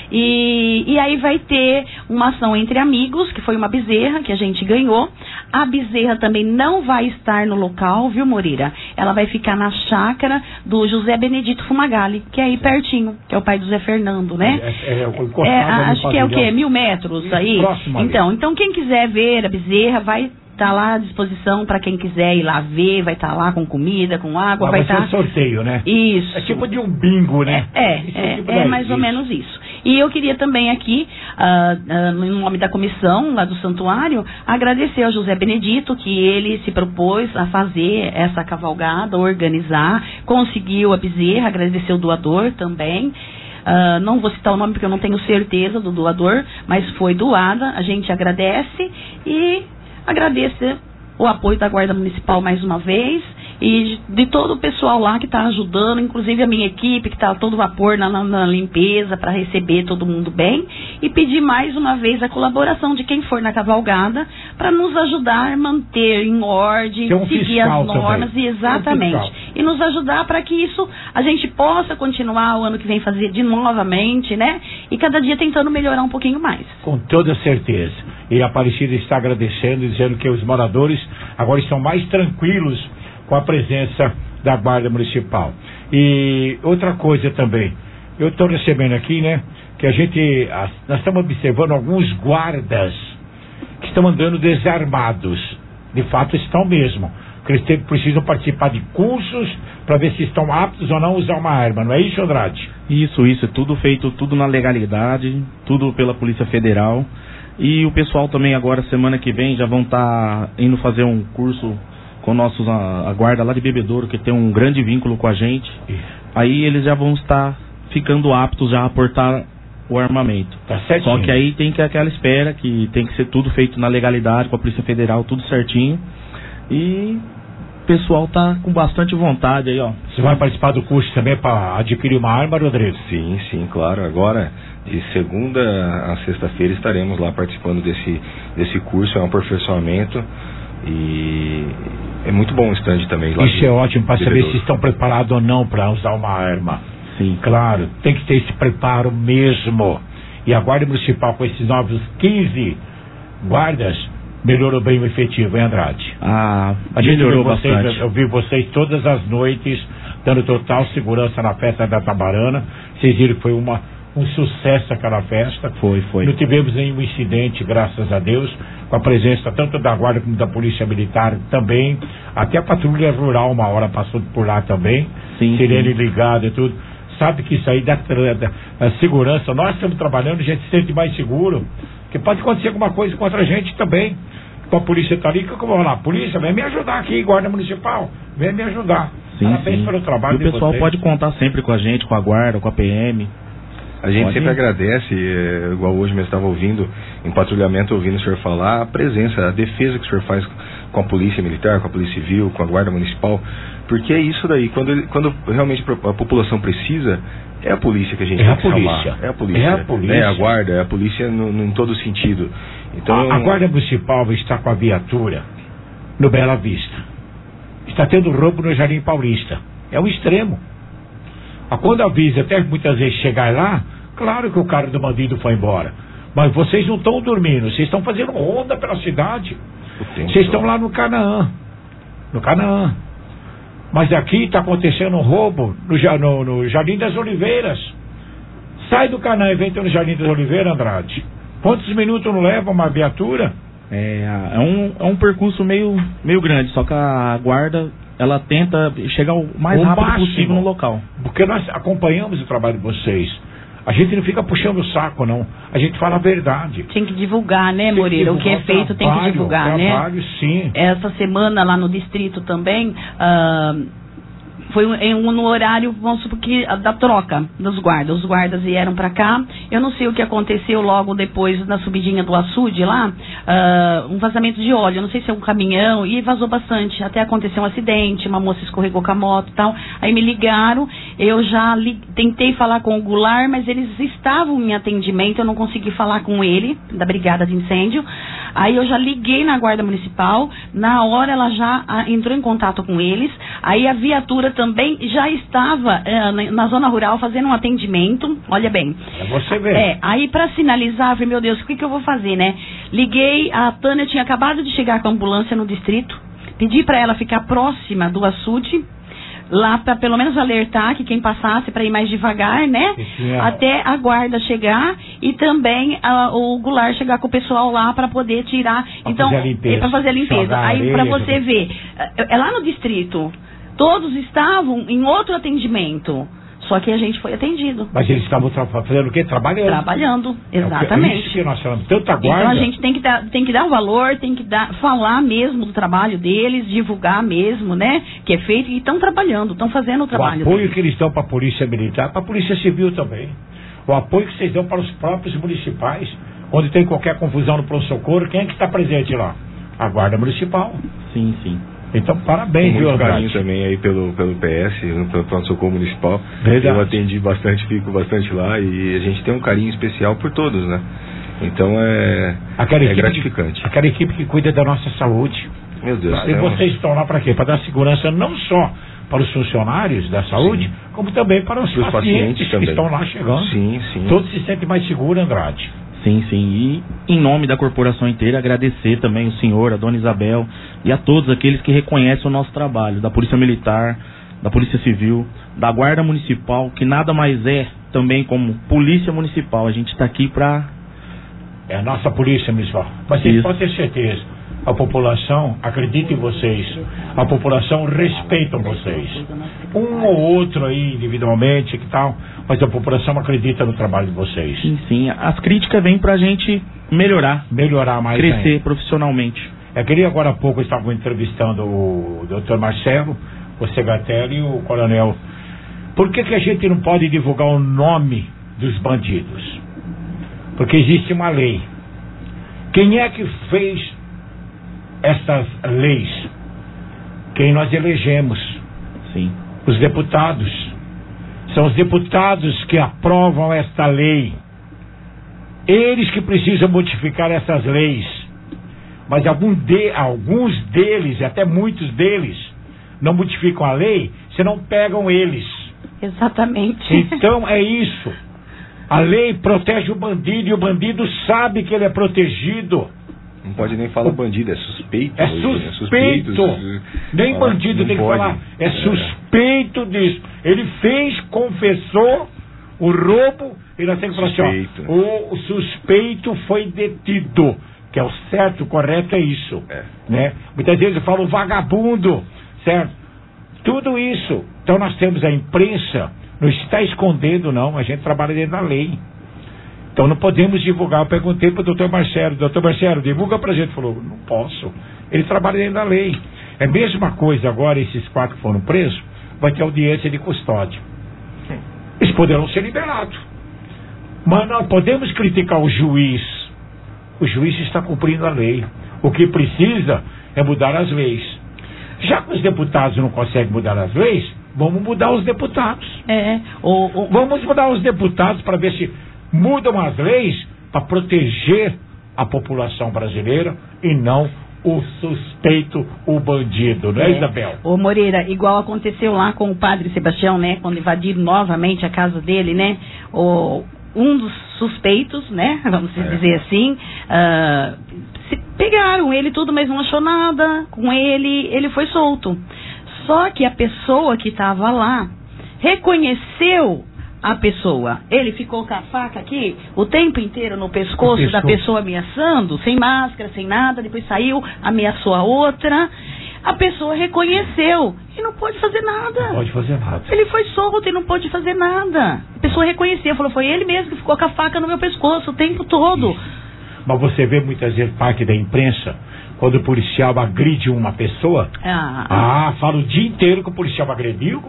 E aí vai ter uma ação entre amigos, que foi uma bezerra que a gente ganhou. A bezerra também não vai estar no local, viu, Moreira? Ela vai ficar na chácara do José Benedito Fumagalli, que é aí pertinho, que é o pai do Zé Fernando, né? Acho que é o quê? 1000 metros aí? Então quem quiser ver a bezerra vai estar lá à disposição para quem quiser ir lá ver, vai estar lá com comida, com água, vai estar... um sorteio, né? Isso. É tipo de um bingo, né? É mais ou menos isso. E eu queria também aqui, no nome da comissão lá do santuário, agradecer ao José Benedito, que ele se propôs a fazer essa cavalgada, organizar, conseguiu a bezerra, agradecer o doador também. Não vou citar o nome porque eu não tenho certeza do doador, mas foi doada, a gente agradece e agradeço o apoio da Guarda Municipal mais uma vez e de todo o pessoal lá que está ajudando, inclusive a minha equipe que está todo vapor na limpeza para receber todo mundo bem, e pedir mais uma vez a colaboração de quem for na cavalgada para nos ajudar a manter em ordem, seguir as normas, exatamente, e nos ajudar para que isso a gente possa continuar o ano que vem fazer de novamente, né? E cada dia tentando melhorar um pouquinho mais. Com toda certeza. E a Aparecida está agradecendo, dizendo que os moradores agora estão mais tranquilos com a presença da Guarda Municipal. E outra coisa também, eu estou recebendo aqui, né, que nós estamos observando alguns guardas que estão andando desarmados. De fato estão mesmo. Porque eles precisam participar de cursos para ver se estão aptos ou não a usar uma arma, não é isso, Andrade? Isso, é tudo feito, tudo na legalidade, tudo pela Polícia Federal. E o pessoal também agora, semana que vem, já vão estar indo fazer um curso com a guarda lá de Bebedouro, que tem um grande vínculo com a gente. Aí eles já vão estar ficando aptos já a portar o armamento. Só que aí tem que aquela espera, que tem que ser tudo feito na legalidade, com a Polícia Federal, tudo certinho. E o pessoal tá com bastante vontade aí, ó. Você vai participar do curso também para adquirir uma arma, Rodrigo? Sim, claro. Agora, de segunda a sexta-feira, estaremos lá participando desse curso. É um aperfeiçoamento e é muito bom o stand também. Lá isso é ótimo para saber se estão preparados ou não para usar uma arma. Sim, claro, tem que ter esse preparo mesmo. E a Guarda Municipal, com esses novos 15 guardas, melhorou bem o efetivo, hein, Andrade? Melhorou bastante. Eu vi vocês todas as noites dando total segurança na festa da Tabarana. Vocês viram que foi um sucesso aquela festa. Foi. Não tivemos nenhum incidente, graças a Deus, com a presença tanto da Guarda como da Polícia Militar também. Até a patrulha rural uma hora passou por lá também. Sirene ligada e tudo. Sabe que isso aí da segurança, nós estamos trabalhando, a gente se sente mais seguro, porque pode acontecer alguma coisa contra a gente também. Com a polícia tá ali, que eu vou falar, polícia, vem me ajudar aqui, Guarda Municipal, vem me ajudar. Parabéns pelo trabalho de vocês. E o pessoal pode contar sempre com a gente, com a Guarda, com a PM. A gente sempre agradece, igual hoje mesmo estava ouvindo, em patrulhamento, ouvindo o senhor falar, a presença, a defesa que o senhor faz com a polícia militar, com a polícia civil, com a guarda municipal, porque é isso daí, quando realmente a população precisa, é a polícia que a gente tem que salvar. É a polícia. É a guarda, é a polícia em todo sentido. Então, a guarda municipal está com a viatura no Bela Vista. Está tendo roubo no Jardim Paulista. É o extremo. Quando avisa, até muitas vezes chegar lá, claro que o cara do bandido foi embora. Mas vocês não estão dormindo, vocês estão fazendo ronda pela cidade. Vocês estão lá no Canaã. Mas aqui está acontecendo um roubo no Jardim das Oliveiras. Sai do Canaã e vem no Jardim das Oliveiras, Andrade. Quantos minutos não leva uma viatura? É um percurso meio grande, só que a guarda, ela tenta chegar o mais rápido possível no local. Porque nós acompanhamos o trabalho de vocês. A gente não fica puxando o saco, não. A gente fala a verdade. Tem que divulgar, né, Moreira? O que é feito tem que divulgar, né? Trabalho, sim. Essa semana lá no distrito também, foi no horário, vamos supor que da troca dos guardas. Os guardas vieram pra cá. Eu não sei o que aconteceu logo depois na subidinha do açude lá, um vazamento de óleo. Eu não sei se é um caminhão, e vazou bastante. Até aconteceu um acidente, uma moça escorregou com a moto e tal. Aí me ligaram, eu já tentei falar com o Goulart, mas eles estavam em atendimento, eu não consegui falar com ele, da Brigada de Incêndio. Aí eu já liguei na Guarda Municipal, na hora ela já entrou em contato com eles. Aí a viatura também já estava na zona rural fazendo um atendimento. Olha bem. Você vê. Aí para sinalizar, eu falei, meu Deus, o que eu vou fazer, né? Liguei, a Tânia tinha acabado de chegar com a ambulância no distrito. Pedi para ela ficar próxima do açude, lá para pelo menos alertar que quem passasse para ir mais devagar, né? Até a guarda chegar e também o Goulart chegar com o pessoal lá para poder tirar. Então, para fazer a limpeza. Aí para você ver, é lá no distrito. Todos estavam em outro atendimento. Só que a gente foi atendido. Mas eles estavam fazendo o quê? Trabalhando, exatamente. É isso que nós falamos, tanta guarda. Então a gente tem que dar um valor, tem que falar mesmo do trabalho deles, divulgar mesmo, né? Que é feito, e estão trabalhando, estão fazendo o trabalho. O apoio que eles dão para a Polícia Militar, para a Polícia Civil também. O apoio que vocês dão para os próprios municipais. Quando tem qualquer confusão no pronto-socorro, quem é que está presente lá? A Guarda Municipal. Sim, sim. Então, parabéns, viu, Andrade? Carinho também aí pelo PS, pelo pronto-socorro municipal. Verdade. Eu atendi bastante, fico bastante lá, e a gente tem um carinho especial por todos, né? Então é gratificante. Aquela equipe que cuida da nossa saúde. Meu Deus. E vocês estão lá para quê? Para dar segurança não só para os funcionários da saúde, sim, como também para os pacientes que estão lá chegando. Sim, sim. Todos se sentem mais seguros, Andrade. Sim, sim. E em nome da corporação inteira, agradecer também o senhor, a dona Isabel e a todos aqueles que reconhecem o nosso trabalho, da Polícia Militar, da Polícia Civil, da Guarda Municipal, que nada mais é também como Polícia Municipal. A gente está aqui para... É a nossa Polícia Municipal. Mas vocês podem ter certeza, a população acredita em vocês, a população respeita vocês. Um ou outro aí individualmente, que tal, mas a população acredita no trabalho de vocês. Sim, sim. As críticas vêm pra gente melhorar mais, crescer ainda profissionalmente. Eu queria agora há pouco, eu estava entrevistando o Dr. Marcelo, o Segatelli e o Coronel. Por que a gente não pode divulgar o nome dos bandidos? Porque existe uma lei. Quem é que fez essas leis? Quem nós elegemos? Sim. Os deputados. São os deputados que aprovam esta lei. Eles que precisam modificar essas leis. Mas alguns deles, até muitos deles, não modificam a lei, senão pegam eles. Exatamente. Então é isso. A lei protege o bandido e o bandido sabe que ele é protegido. Não pode nem falar bandido, é suspeito. É suspeito. Nem bandido tem que falar. É suspeito disso. Ele fez, confessou o roubo e nós temos que falar assim, ó, o suspeito foi detido. Que é o certo, o correto é isso. Né? Muitas vezes eu falo vagabundo, certo? Tudo isso. Então nós temos a imprensa, não está escondendo não, a gente trabalha dentro da lei. Então não podemos divulgar. Eu perguntei para o doutor Marcelo, divulga pra gente. Ele falou, não posso. Ele trabalha dentro da lei. É a mesma coisa agora, esses 4 que foram presos, vai ter audiência de custódia. Eles poderão ser liberados. Mas não podemos criticar o juiz. O juiz está cumprindo a lei. O que precisa é mudar as leis. Já que os deputados não conseguem mudar as leis, vamos mudar os deputados. Vamos mudar os deputados para ver se mudam as leis para proteger a população brasileira e não o suspeito, o bandido, não é, Isabel? Ô Moreira, igual aconteceu lá com o padre Sebastião, né? Quando invadiram novamente a casa dele, né? Um dos suspeitos, né? Vamos dizer assim, pegaram ele tudo, mas não achou nada com ele, ele foi solto. Só que a pessoa que estava lá reconheceu a pessoa. Ele ficou com a faca aqui o tempo inteiro no pescoço da pessoa ameaçando, sem máscara, sem nada, depois saiu, ameaçou a outra. A pessoa reconheceu e não pôde fazer nada. Não pode fazer nada. Ele foi solto e não pôde fazer nada. A pessoa reconheceu, falou, foi ele mesmo que ficou com a faca no meu pescoço o tempo todo. Mas você vê muitas vezes parte da imprensa, quando o policial agride uma pessoa, fala o dia inteiro que o policial agrediu,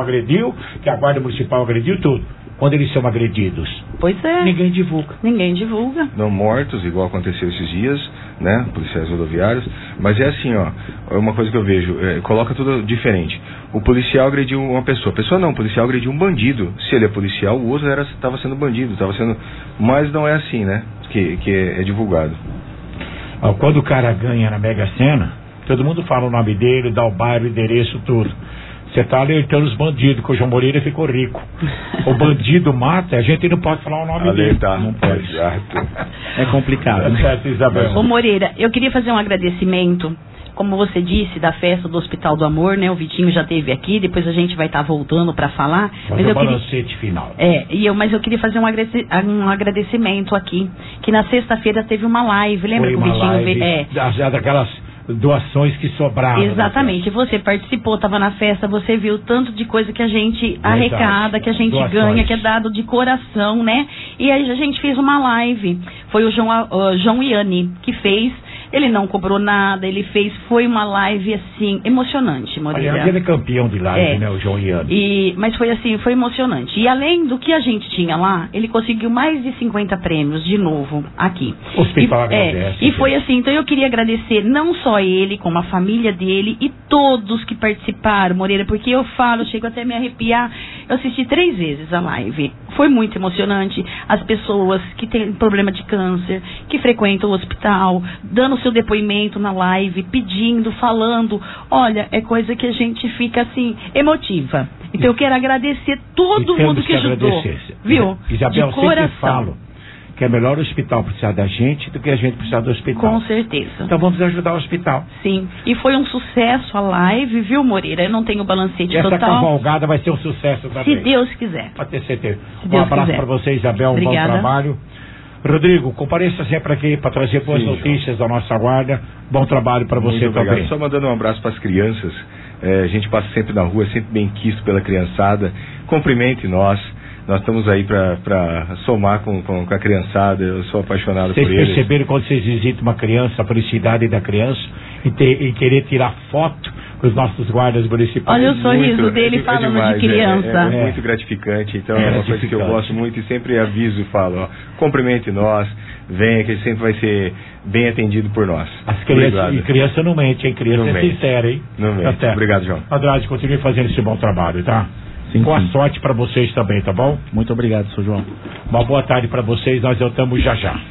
que a guarda municipal agrediu, tudo. Quando eles são agredidos, pois é, ninguém divulga. Não mortos, igual aconteceu esses dias, né, policiais rodoviários, mas é assim, ó, é uma coisa que eu vejo, coloca tudo diferente. O policial agrediu uma pessoa, o policial agrediu um bandido. Se ele é policial, o outro estava sendo bandido, mas não é assim, né, que é divulgado. Quando o cara ganha na Mega Sena, todo mundo fala o nome dele, dá o bairro, o endereço, tudo. Você está alertando os bandidos, que o João Moreira ficou rico. O bandido mata, a gente não pode falar o nome dele. Não pode. É complicado. É certo, Isabel. Ô Moreira, eu queria fazer um agradecimento, como você disse, da festa do Hospital do Amor, né? O Vitinho já esteve aqui, depois a gente vai estar voltando para falar. Mas eu balancete final. Mas eu queria fazer um agradecimento aqui, que na sexta-feira teve uma live, lembra que o Vitinho veio? Daquelas doações que sobraram. Exatamente, você participou, estava na festa, você viu tanto de coisa que a gente arrecada, que a gente ganha, que é dado de coração, né? E aí a gente fez uma live, foi o João Iane que fez. Ele não cobrou nada, foi uma live assim, emocionante, Moreira. Aliás, ele é campeão de live, né, o João Iane. Mas foi assim, foi emocionante. E além do que a gente tinha lá, ele conseguiu mais de 50 prêmios de novo aqui. O hospital agradece. E foi assim, então eu queria agradecer não só ele, como a família dele e todos que participaram, Moreira, porque eu chego até a me arrepiar. Eu assisti 3 vezes a live. Foi muito emocionante. As pessoas que têm problema de câncer, que frequentam o hospital, dando seu depoimento na live, pedindo, falando. Olha, é coisa que a gente fica assim, emotiva. Então eu quero agradecer todo mundo que ajudou. Viu? Isabel, de coração. sempre falo que é melhor o hospital precisar da gente do que a gente precisar do hospital. Com certeza. Então vamos ajudar o hospital. Sim. E foi um sucesso a live, viu, Moreira? Eu não tenho balancete total. Essa cavalgada vai ser um sucesso também. Se Deus quiser. Pode ter certeza. Um abraço para você, Isabel. Obrigada. Um bom trabalho. Rodrigo, compareça sempre aqui para trazer boas notícias da nossa guarda. Bom trabalho para você também. Só mandando um abraço para as crianças. A gente passa sempre na rua, sempre bem quisto pela criançada. Cumprimente nós. Nós estamos aí para somar com a criançada. Eu sou apaixonado por eles. Vocês perceberam quando vocês visitam uma criança, a felicidade da criança e querer tirar foto com os nossos guardas municipais? Olha o sorriso dele falando demais, de criança. É muito gratificante. Então é uma coisa que eu gosto muito e sempre aviso e falo, cumprimente nós, venha que ele sempre vai ser bem atendido por nós. As crianças, e criança não mente, hein? Criança é sincera, hein? Não mente. Tá. Obrigado, João. Andrade, continue fazendo esse bom trabalho, tá? Sim, Boa sorte para vocês também, tá bom? Muito obrigado, seu João. Uma boa tarde para vocês, nós voltamos já já.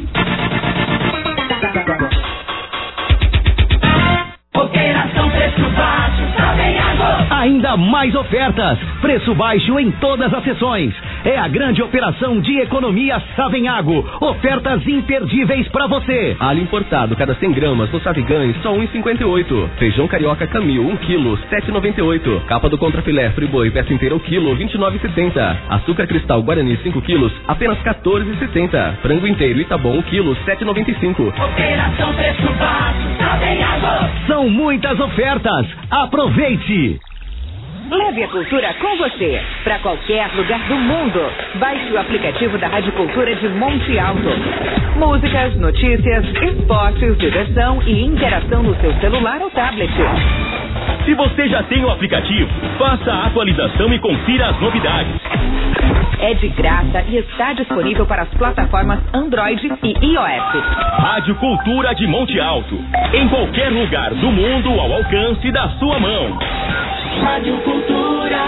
Operação Preço Baixo, Savenhago. Ainda mais ofertas, preço baixo em todas as seções. É a grande operação de economia Savenhago. Ofertas imperdíveis para você. Alho importado, cada 100 gramas, no Savigães, só 1,58. Feijão carioca Camil, 1 kg, 7,98. Capa do contrafilé Friboi, peça inteira, o quilo, 29,70. Açúcar cristal Guarani, 5 quilos, apenas 14,70. Frango inteiro Itabom, 1 kg, 7,95. Operação Preço Baixo, Savenhago. São muitas ofertas. Aproveite! Leve a cultura com você para qualquer lugar do mundo. Baixe o aplicativo da Rádio Cultura de Monte Alto. Músicas, notícias, esportes, diversão e interação no seu celular ou tablet. Se você já tem o aplicativo, faça a atualização e confira as novidades. É de graça e está disponível para as plataformas Android e iOS. Rádio Cultura de Monte Alto. Em qualquer lugar do mundo ao alcance da sua mão. Rádio Cultura,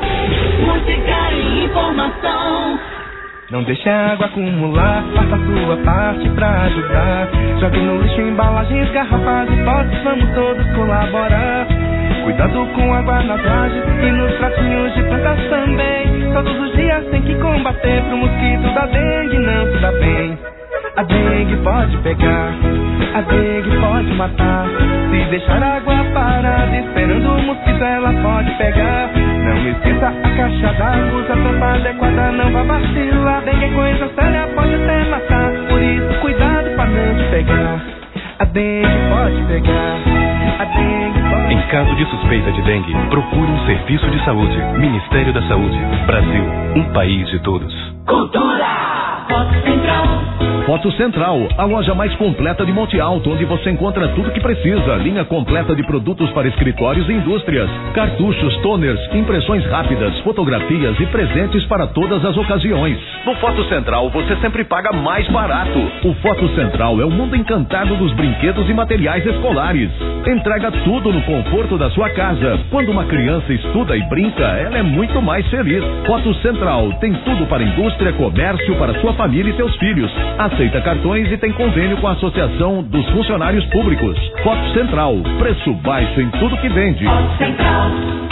música e informação. Não deixe a água acumular, faça a sua parte pra ajudar. Jogue no lixo embalagens, garrafas e potes, vamos todos colaborar. Cuidado com a água nas lajes e nos pratinhos de plantas também. Todos os dias tem que combater pro mosquito da dengue não se dá bem. A dengue pode pegar, a dengue pode matar. Se deixar a água parada esperando o mosquito ela pode pegar. Não esqueça a caixa d'água, usa a tampa adequada, não vá vacilar. Dengue é coisa séria, pode até matar. Por isso cuidado pra não te pegar. A dengue pode pegar, a dengue pode. Em caso de suspeita de dengue, procure um serviço de saúde. Ministério da Saúde. Brasil, um país de todos. Cultura! Foto Central. Foto Central, a loja mais completa de Monte Alto, onde você encontra tudo que precisa. Linha completa de produtos para escritórios e indústrias. Cartuchos, toners, impressões rápidas, fotografias e presentes para todas as ocasiões. No Foto Central, você sempre paga mais barato. O Foto Central é o mundo encantado dos brinquedos e materiais escolares. Entrega tudo no conforto da sua casa. Quando uma criança estuda e brinca, ela é muito mais feliz. Foto Central tem tudo para indústria, comércio, para sua família e seus filhos. Aceita cartões e tem convênio com a Associação dos Funcionários Públicos. Foto Central, preço baixo em tudo que vende. Foto Central.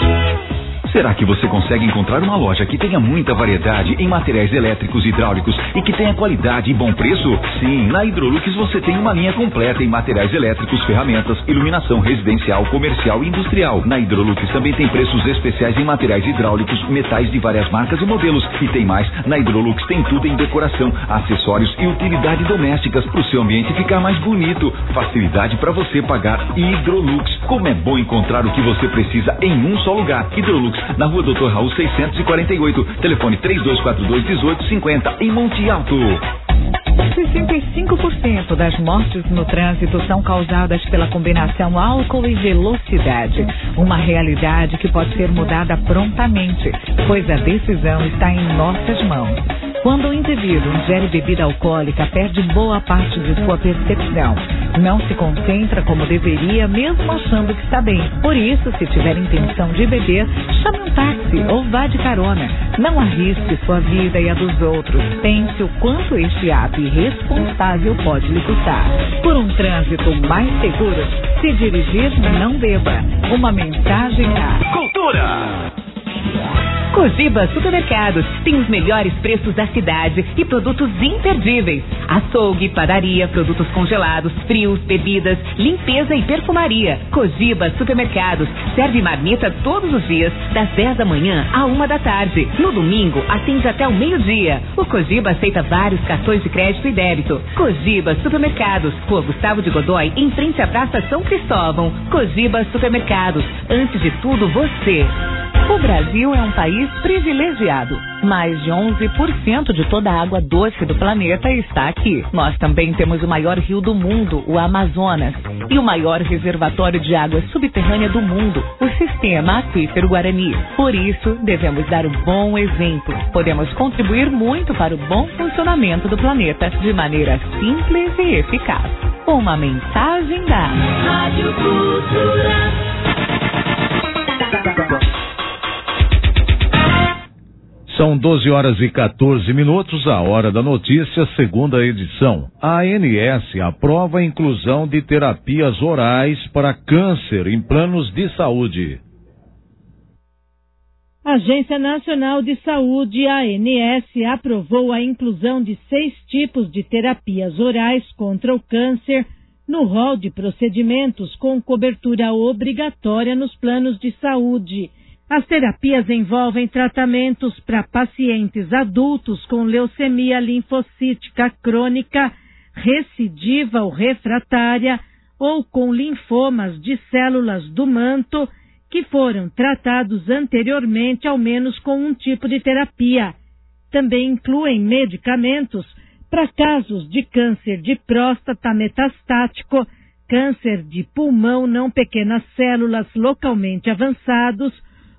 Será que você consegue encontrar uma loja que tenha muita variedade em materiais elétricos e hidráulicos e que tenha qualidade e bom preço? Sim, na Hidrolux você tem uma linha completa em materiais elétricos, ferramentas, iluminação residencial, comercial e industrial. Na Hidrolux também tem preços especiais em materiais hidráulicos, metais de várias marcas e modelos. E tem mais, na Hidrolux tem tudo em decoração, acessórios e utilidades domésticas para o seu ambiente ficar mais bonito. Facilidade para você pagar. Hidrolux, como é bom encontrar o que você precisa em um só lugar. Hidrolux, na Rua Dr. Raul 648, telefone 3242-1850, em Monte Alto. 65% das mortes no trânsito são causadas pela combinação álcool e velocidade. Uma realidade que pode ser mudada prontamente, pois a decisão está em nossas mãos. Quando o indivíduo ingere bebida alcoólica, perde boa parte de sua percepção. Não se concentra como deveria, mesmo achando que está bem. Por isso, se tiver intenção de beber, chame um táxi ou vá de carona. Não arrisque sua vida e a dos outros. Pense o quanto este ato irresponsável pode lhe custar. Por um trânsito mais seguro, se dirigir, não beba. Uma mensagem da Cultura! Cogiba Supermercados tem os melhores preços da cidade e produtos imperdíveis. Açougue, padaria, produtos congelados, frios, bebidas, limpeza e perfumaria. Cogiba Supermercados serve marmita todos os dias, das 10 da manhã à 1 da tarde. No domingo, atende até o meio-dia. O Cogiba aceita vários cartões de crédito e débito. Cogiba Supermercados, Rua Gustavo de Godoy, em frente à Praça São Cristóvão. Cogiba Supermercados, antes de tudo você. O Brasil é um país privilegiado. Mais de 11% de toda a água doce do planeta está aqui. Nós também temos o maior rio do mundo, o Amazonas, e o maior reservatório de água subterrânea do mundo, o Sistema Aquífero Guarani. Por isso, devemos dar um bom exemplo. Podemos contribuir muito para o bom funcionamento do planeta de maneira simples e eficaz. Uma mensagem da Rádio Cultura. São 12 horas e 14 minutos, a hora da notícia, segunda edição. A ANS aprova a inclusão de terapias orais para câncer em planos de saúde. A Agência Nacional de Saúde, a ANS, aprovou a inclusão de 6 tipos de terapias orais contra o câncer no rol de procedimentos com cobertura obrigatória nos planos de saúde. As terapias envolvem tratamentos para pacientes adultos com leucemia linfocítica crônica, recidiva ou refratária, ou com linfomas de células do manto, que foram tratados anteriormente ao menos com um tipo de terapia. Também incluem medicamentos para casos de câncer de próstata metastático, câncer de pulmão não pequenas células localmente avançados,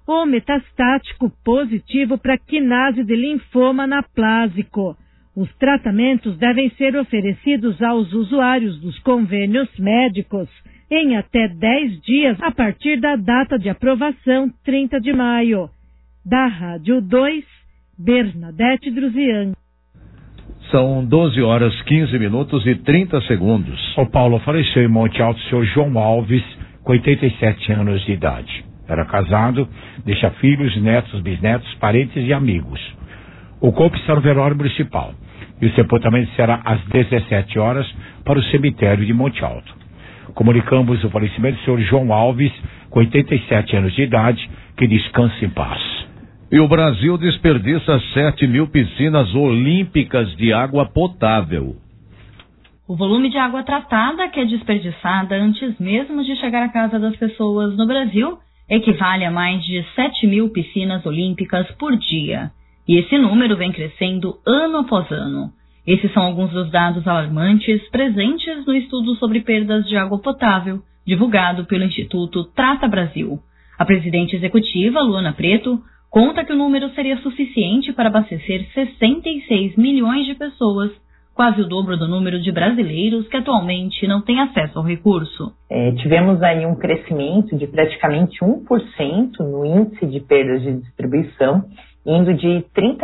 ou metastático positivo para quinase de linfoma anaplásico. Os tratamentos devem ser oferecidos aos usuários dos convênios médicos em até 10 dias a partir da data de aprovação, 30 de maio. Da Rádio 2, Bernadette Druzian. São 12 horas, 15 minutos e 30 segundos. O Paulo faleceu em Monte Alto, o senhor João Alves, com 87 anos de idade. Era casado, deixa filhos, netos, bisnetos, parentes e amigos. O corpo está no velório municipal e o sepultamento será às 17 horas para o cemitério de Monte Alto. Comunicamos o falecimento do senhor João Alves, com 87 anos de idade, que descanse em paz. E o Brasil desperdiça 7.000 piscinas olímpicas de água potável. O volume de água tratada que é desperdiçada antes mesmo de chegar à casa das pessoas no Brasil equivale a mais de 7.000 piscinas olímpicas por dia. E esse número vem crescendo ano após ano. Esses são alguns dos dados alarmantes presentes no estudo sobre perdas de água potável, divulgado pelo Instituto Trata Brasil. A presidente executiva, Luana Preto, conta que o número seria suficiente para abastecer 66 milhões de pessoas, quase o dobro do número de brasileiros que atualmente não têm acesso ao recurso. Tivemos aí um crescimento de praticamente 1% no índice de perdas de distribuição, indo de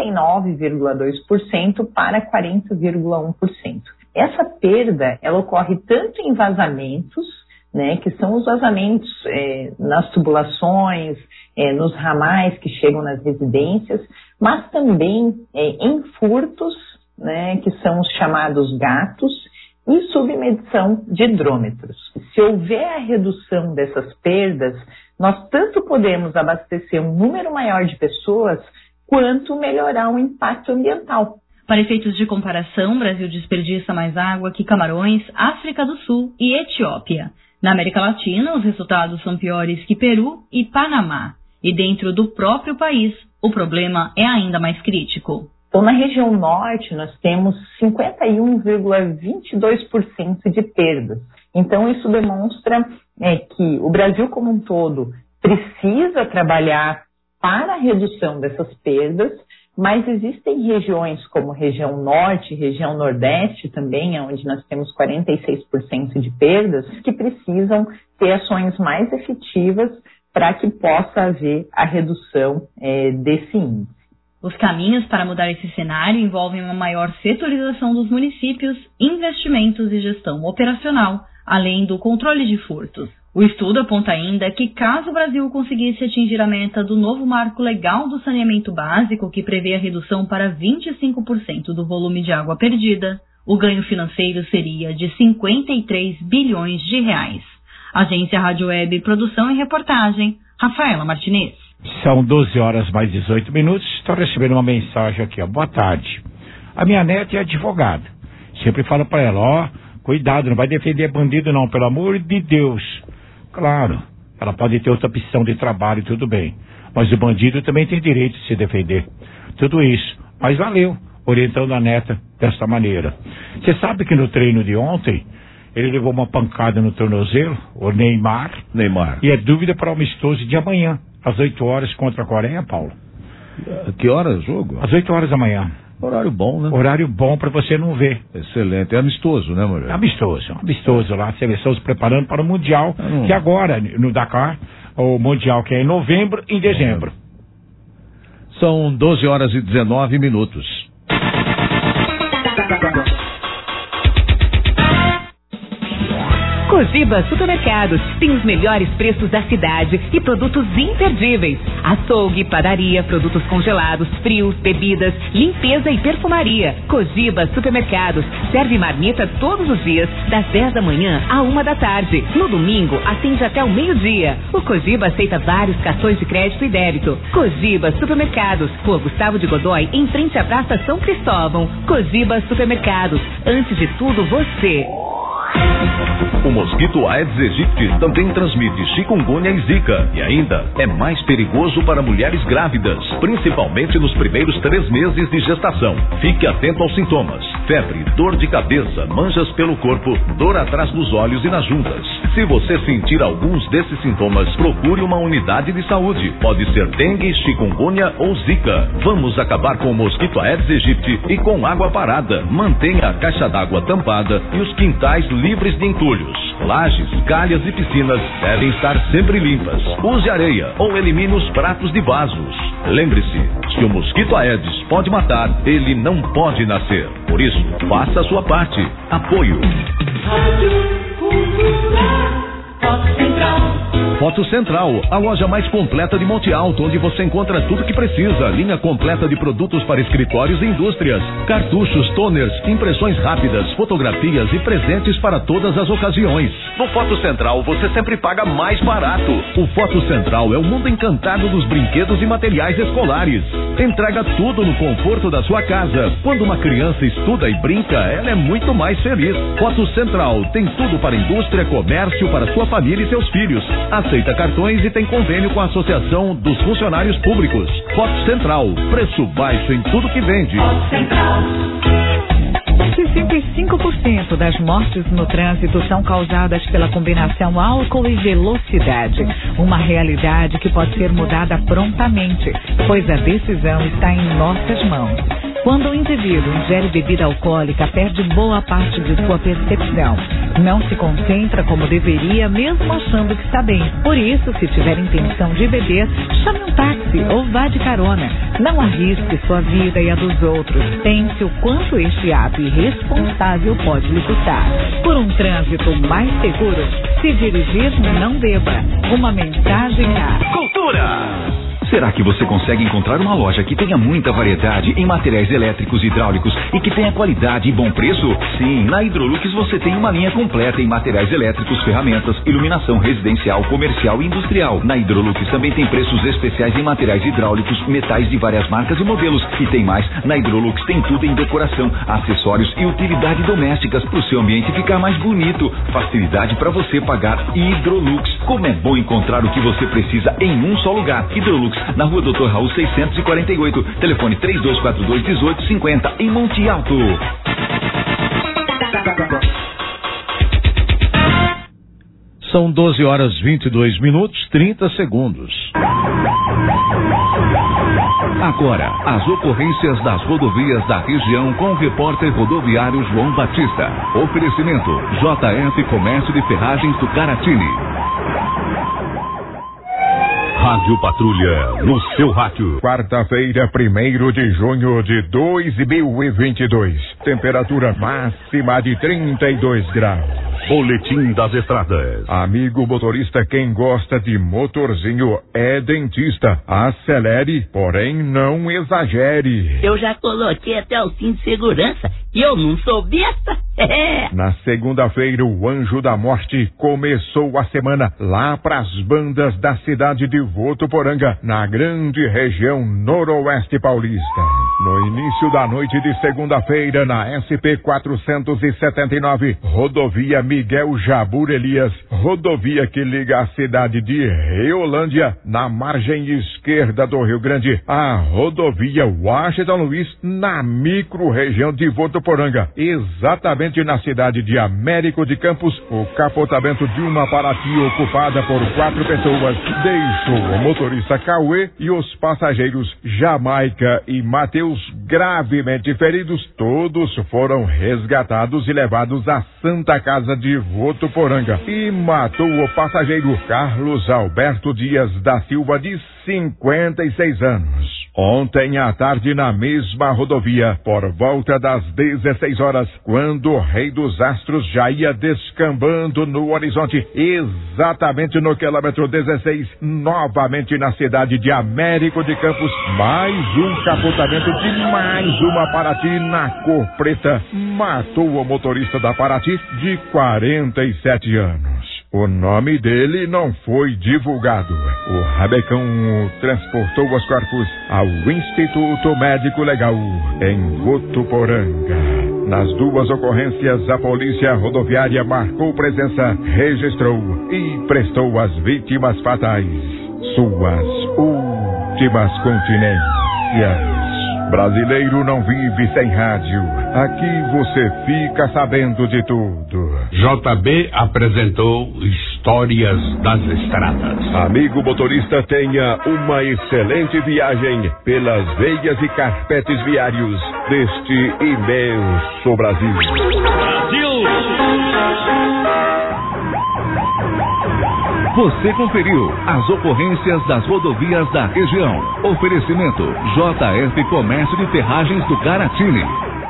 39,2% para 40,1%. Essa perda, ela ocorre tanto em vazamentos, né, que são os vazamentos nas tubulações, nos ramais que chegam nas residências, mas também em furtos, né, que são os chamados gatos, e submedição de hidrômetros. Se houver a redução dessas perdas, nós tanto podemos abastecer um número maior de pessoas, quanto melhorar o impacto ambiental. Para efeitos de comparação, o Brasil desperdiça mais água que Camarões, África do Sul e Etiópia. Na América Latina, os resultados são piores que Peru e Panamá. E dentro do próprio país, o problema é ainda mais crítico. Então, na região norte, nós temos 51,22% de perdas. Então, isso demonstra que o Brasil como um todo precisa trabalhar para a redução dessas perdas, mas existem regiões como região norte, região nordeste também, onde nós temos 46% de perdas, que precisam ter ações mais efetivas para que possa haver a redução desse índice. Os caminhos para mudar esse cenário envolvem uma maior setorização dos municípios, investimentos e gestão operacional, além do controle de furtos. O estudo aponta ainda que, caso o Brasil conseguisse atingir a meta do novo marco legal do saneamento básico, que prevê a redução para 25% do volume de água perdida, o ganho financeiro seria de 53 bilhões de reais. Agência Rádio Web, produção e reportagem, Rafaela Martinez. São 12 horas mais 18 minutos, estou recebendo uma mensagem aqui, ó. Boa tarde. A minha neta é advogada. Sempre falo para ela, cuidado, não vai defender bandido não, pelo amor de Deus. Claro, ela pode ter outra opção de trabalho, tudo bem. Mas o bandido também tem direito de se defender. Tudo isso. Mas valeu, orientando a neta desta maneira. Você sabe que no treino de ontem, ele levou uma pancada no tornozelo, o Neymar. E é dúvida para o amistoso de amanhã, às 8 horas contra a Coreia, Paulo. Que horas o jogo? Às 8 horas da manhã. Horário bom, né? Horário bom para você não ver. Excelente. É amistoso, né, Moreira? Amistoso lá. A seleção se preparando para o Mundial, que agora, no Dakar, o Mundial que é em novembro e em dezembro. São 12 horas e 19 minutos. Cogiba Supermercados tem os melhores preços da cidade e produtos imperdíveis. Açougue, padaria, produtos congelados, frios, bebidas, limpeza e perfumaria. Cogiba Supermercados serve marmita todos os dias, das 10 da manhã à 1 da tarde. No domingo, atende até o meio-dia. O Cogiba aceita vários cartões de crédito e débito. Cogiba Supermercados, Rua Gustavo de Godoy, em frente à Praça São Cristóvão. Cogiba Supermercados, antes de tudo você. O mosquito Aedes aegypti também transmite chikungunya e zika. E ainda é mais perigoso para mulheres grávidas, principalmente nos primeiros 3 meses de gestação. Fique atento aos sintomas. febre, dor de cabeça, manchas pelo corpo, dor atrás dos olhos e nas juntas. Se você sentir alguns desses sintomas, procure uma unidade de saúde. Pode ser dengue, chikungunya ou zika. Vamos acabar com o mosquito Aedes aegypti e com água parada. Mantenha a caixa d'água tampada e os quintais livres de entulhos. Lajes, calhas e piscinas devem estar sempre limpas. Use areia ou elimine os pratos de vasos. Lembre-se, se o mosquito Aedes pode matar, ele não pode nascer. Por isso, faça a sua parte. Apoio. Foto Central, a loja mais completa de Monte Alto, onde você encontra tudo que precisa. Linha completa de produtos para escritórios e indústrias. Cartuchos, toners, impressões rápidas, fotografias e presentes para todas as ocasiões. No Foto Central, você sempre paga mais barato. O Foto Central é o mundo encantado dos brinquedos e materiais escolares. Entrega tudo no conforto da sua casa. Quando uma criança estuda e brinca, ela é muito mais feliz. Foto Central tem tudo para indústria, comércio, para sua família e seus filhos. Aceita cartões e tem convênio com a Associação dos Funcionários Públicos. Foto Central, preço baixo em tudo que vende. Foto Central. 65% das mortes no trânsito são causadas pela combinação álcool e velocidade. Uma realidade que pode ser mudada prontamente, pois a decisão está em nossas mãos. Quando o indivíduo ingere bebida alcoólica, perde boa parte de sua percepção. Não se concentra como deveria, mesmo achando que está bem. Por isso, se tiver intenção de beber, chame um táxi ou vá de carona. Não arrisque sua vida e a dos outros. Pense o quanto este ato irresponsável pode lhe custar. Por um trânsito mais seguro, se dirigir, não beba. Uma mensagem a Cultura! Será que você consegue encontrar uma loja que tenha muita variedade em materiais elétricos e hidráulicos e que tenha qualidade e bom preço? Sim, na Hidrolux você tem uma linha completa em materiais elétricos, ferramentas, iluminação residencial, comercial e industrial. Na Hidrolux também tem preços especiais em materiais hidráulicos, metais de várias marcas e modelos. E tem mais, na Hidrolux tem tudo em decoração, acessórios e utilidades domésticas para o seu ambiente ficar mais bonito. Facilidade para você pagar Hidrolux. Como é bom encontrar o que você precisa em um só lugar. Hidrolux, na Rua Dr. Raul 648, telefone 3242-1850, em Monte Alto. São 12 horas 22 minutos 30 segundos. Agora, as ocorrências das rodovias da região com o repórter rodoviário João Batista. Oferecimento JF Comércio de Ferragens do Caratini. Rádio Patrulha, no seu rádio. Quarta-feira, 1º de junho de 2022. Temperatura máxima de 32 graus. Boletim das estradas. Amigo motorista, quem gosta de motorzinho é dentista. Acelere, porém não exagere. Eu já coloquei até o cinto de segurança e eu não sou besta. Na segunda-feira, o Anjo da Morte começou a semana lá pras bandas da cidade de Votuporanga, na grande região noroeste paulista. No início da noite de segunda-feira, na SP 479, rodovia Miguel Jabur Elias, rodovia que liga a cidade de Reolândia, na margem esquerda do Rio Grande, a rodovia Washington Luiz, na micro-região de Votuporanga, exatamente na cidade de Américo de Campos. O capotamento de uma Paraty ocupada por 4 pessoas deixou o motorista Cauê e os passageiros Jamaica e Mateus gravemente feridos. Todos foram resgatados e levados à Santa Casa de Votuporanga. E matou o passageiro Carlos Alberto Dias da Silva, de 56 anos. Ontem à tarde, na mesma rodovia, por volta das 16 horas, quando o Rei dos Astros já ia descambando no horizonte, exatamente no quilômetro 16, novamente na cidade de Américo de Campos, mais um capotamento de mais uma Paraty na cor preta. Matou o motorista da Paraty, de 47 anos. O nome dele não foi divulgado. O rabecão transportou os corpos ao Instituto Médico Legal em Votuporanga. Nas duas ocorrências, a polícia rodoviária marcou presença, registrou e prestou às vítimas fatais suas últimas continências. Brasileiro não vive sem rádio. Aqui você fica sabendo de tudo. JB apresentou Histórias das Estradas. Amigo motorista, tenha uma excelente viagem pelas veias e carpetes viários deste imenso Brasil. Você conferiu as ocorrências das rodovias da região. Oferecimento JF Comércio de Ferragens do Garatini.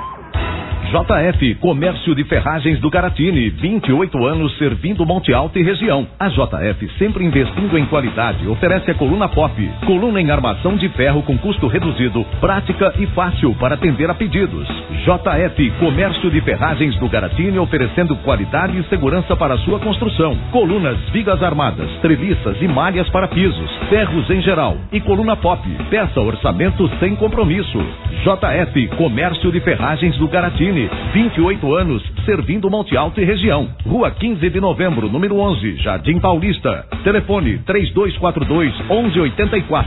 JF Comércio de Ferragens do Garatini, 28 anos servindo Monte Alto e região. A JF, sempre investindo em qualidade, oferece a coluna pop, coluna em armação de ferro com custo reduzido, prática e fácil para atender a pedidos. JF Comércio de Ferragens do Garatini, oferecendo qualidade e segurança para a sua construção. Colunas, vigas armadas, treliças e malhas para pisos, ferros em geral e coluna pop. Peça orçamento sem compromisso. JF Comércio de Ferragens do Garatini, 28 anos, servindo Monte Alto e região. Rua 15 de Novembro, número 11, Jardim Paulista. Telefone 3242-1184.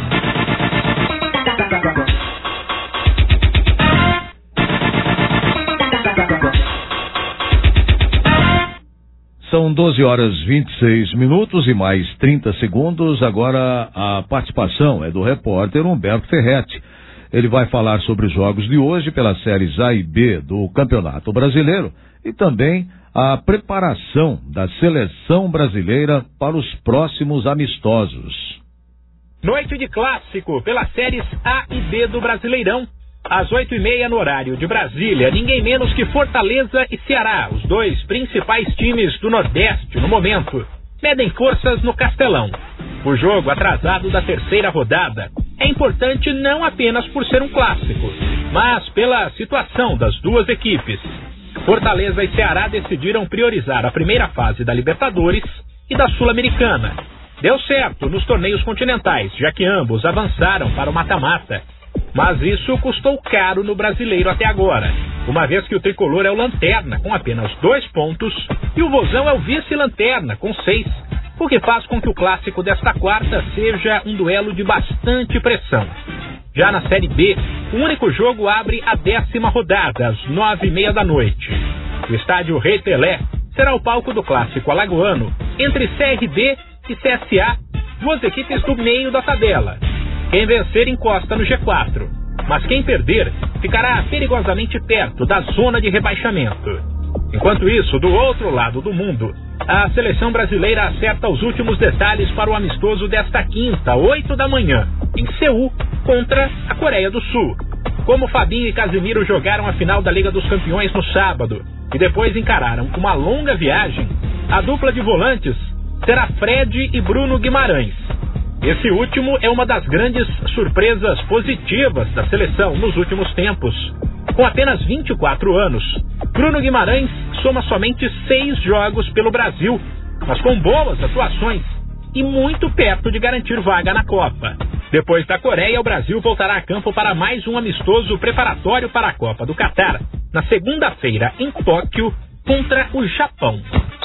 São 12 horas 26 minutos e mais 30 segundos. Agora a participação é do repórter Humberto Ferretti. Ele vai falar sobre os jogos de hoje pelas séries A e B do Campeonato Brasileiro e também a preparação da seleção brasileira para os próximos amistosos. Noite de clássico pelas séries A e B do Brasileirão. Às 8h30 no horário de Brasília, ninguém menos que Fortaleza e Ceará, os dois principais times do Nordeste no momento, medem forças no Castelão. O jogo atrasado da terceira rodada é importante não apenas por ser um clássico, mas pela situação das duas equipes. Fortaleza e Ceará decidiram priorizar a primeira fase da Libertadores e da Sul-Americana. Deu certo nos torneios continentais, já que ambos avançaram para o mata-mata. Mas isso custou caro no Brasileiro até agora, uma vez que o Tricolor é o lanterna com apenas 2 pontos e o Vozão é o vice-lanterna com 6, o que faz com que o clássico desta quarta seja um duelo de bastante pressão. Já na Série B, o único jogo abre a 10ª rodada, às 9h30 da noite. O estádio Rei Pelé será o palco do clássico alagoano entre CRB e CSA, duas equipes do meio da tabela. Quem vencer encosta no G4, mas quem perder ficará perigosamente perto da zona de rebaixamento. Enquanto isso, do outro lado do mundo, a seleção brasileira acerta os últimos detalhes para o amistoso desta quinta, 8 da manhã, em Seul, contra a Coreia do Sul. Como Fabinho e Casemiro jogaram a final da Liga dos Campeões no sábado e depois encararam uma longa viagem, a dupla de volantes será Fred e Bruno Guimarães. Esse último é uma das grandes surpresas positivas da seleção nos últimos tempos. Com apenas 24 anos, Bruno Guimarães soma somente 6 jogos pelo Brasil, mas com boas atuações e muito perto de garantir vaga na Copa. Depois da Coreia, o Brasil voltará a campo para mais um amistoso preparatório para a Copa do Catar, na segunda-feira em Tóquio, contra o Japão.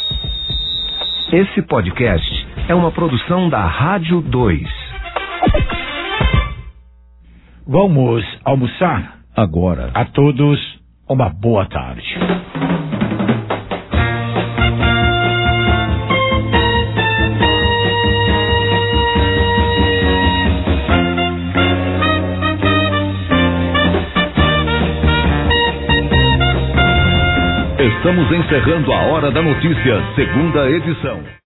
Esse podcast é uma produção da Rádio 2. Vamos almoçar? Agora. A todos, uma boa tarde. Estamos encerrando a Hora da Notícia, segunda edição.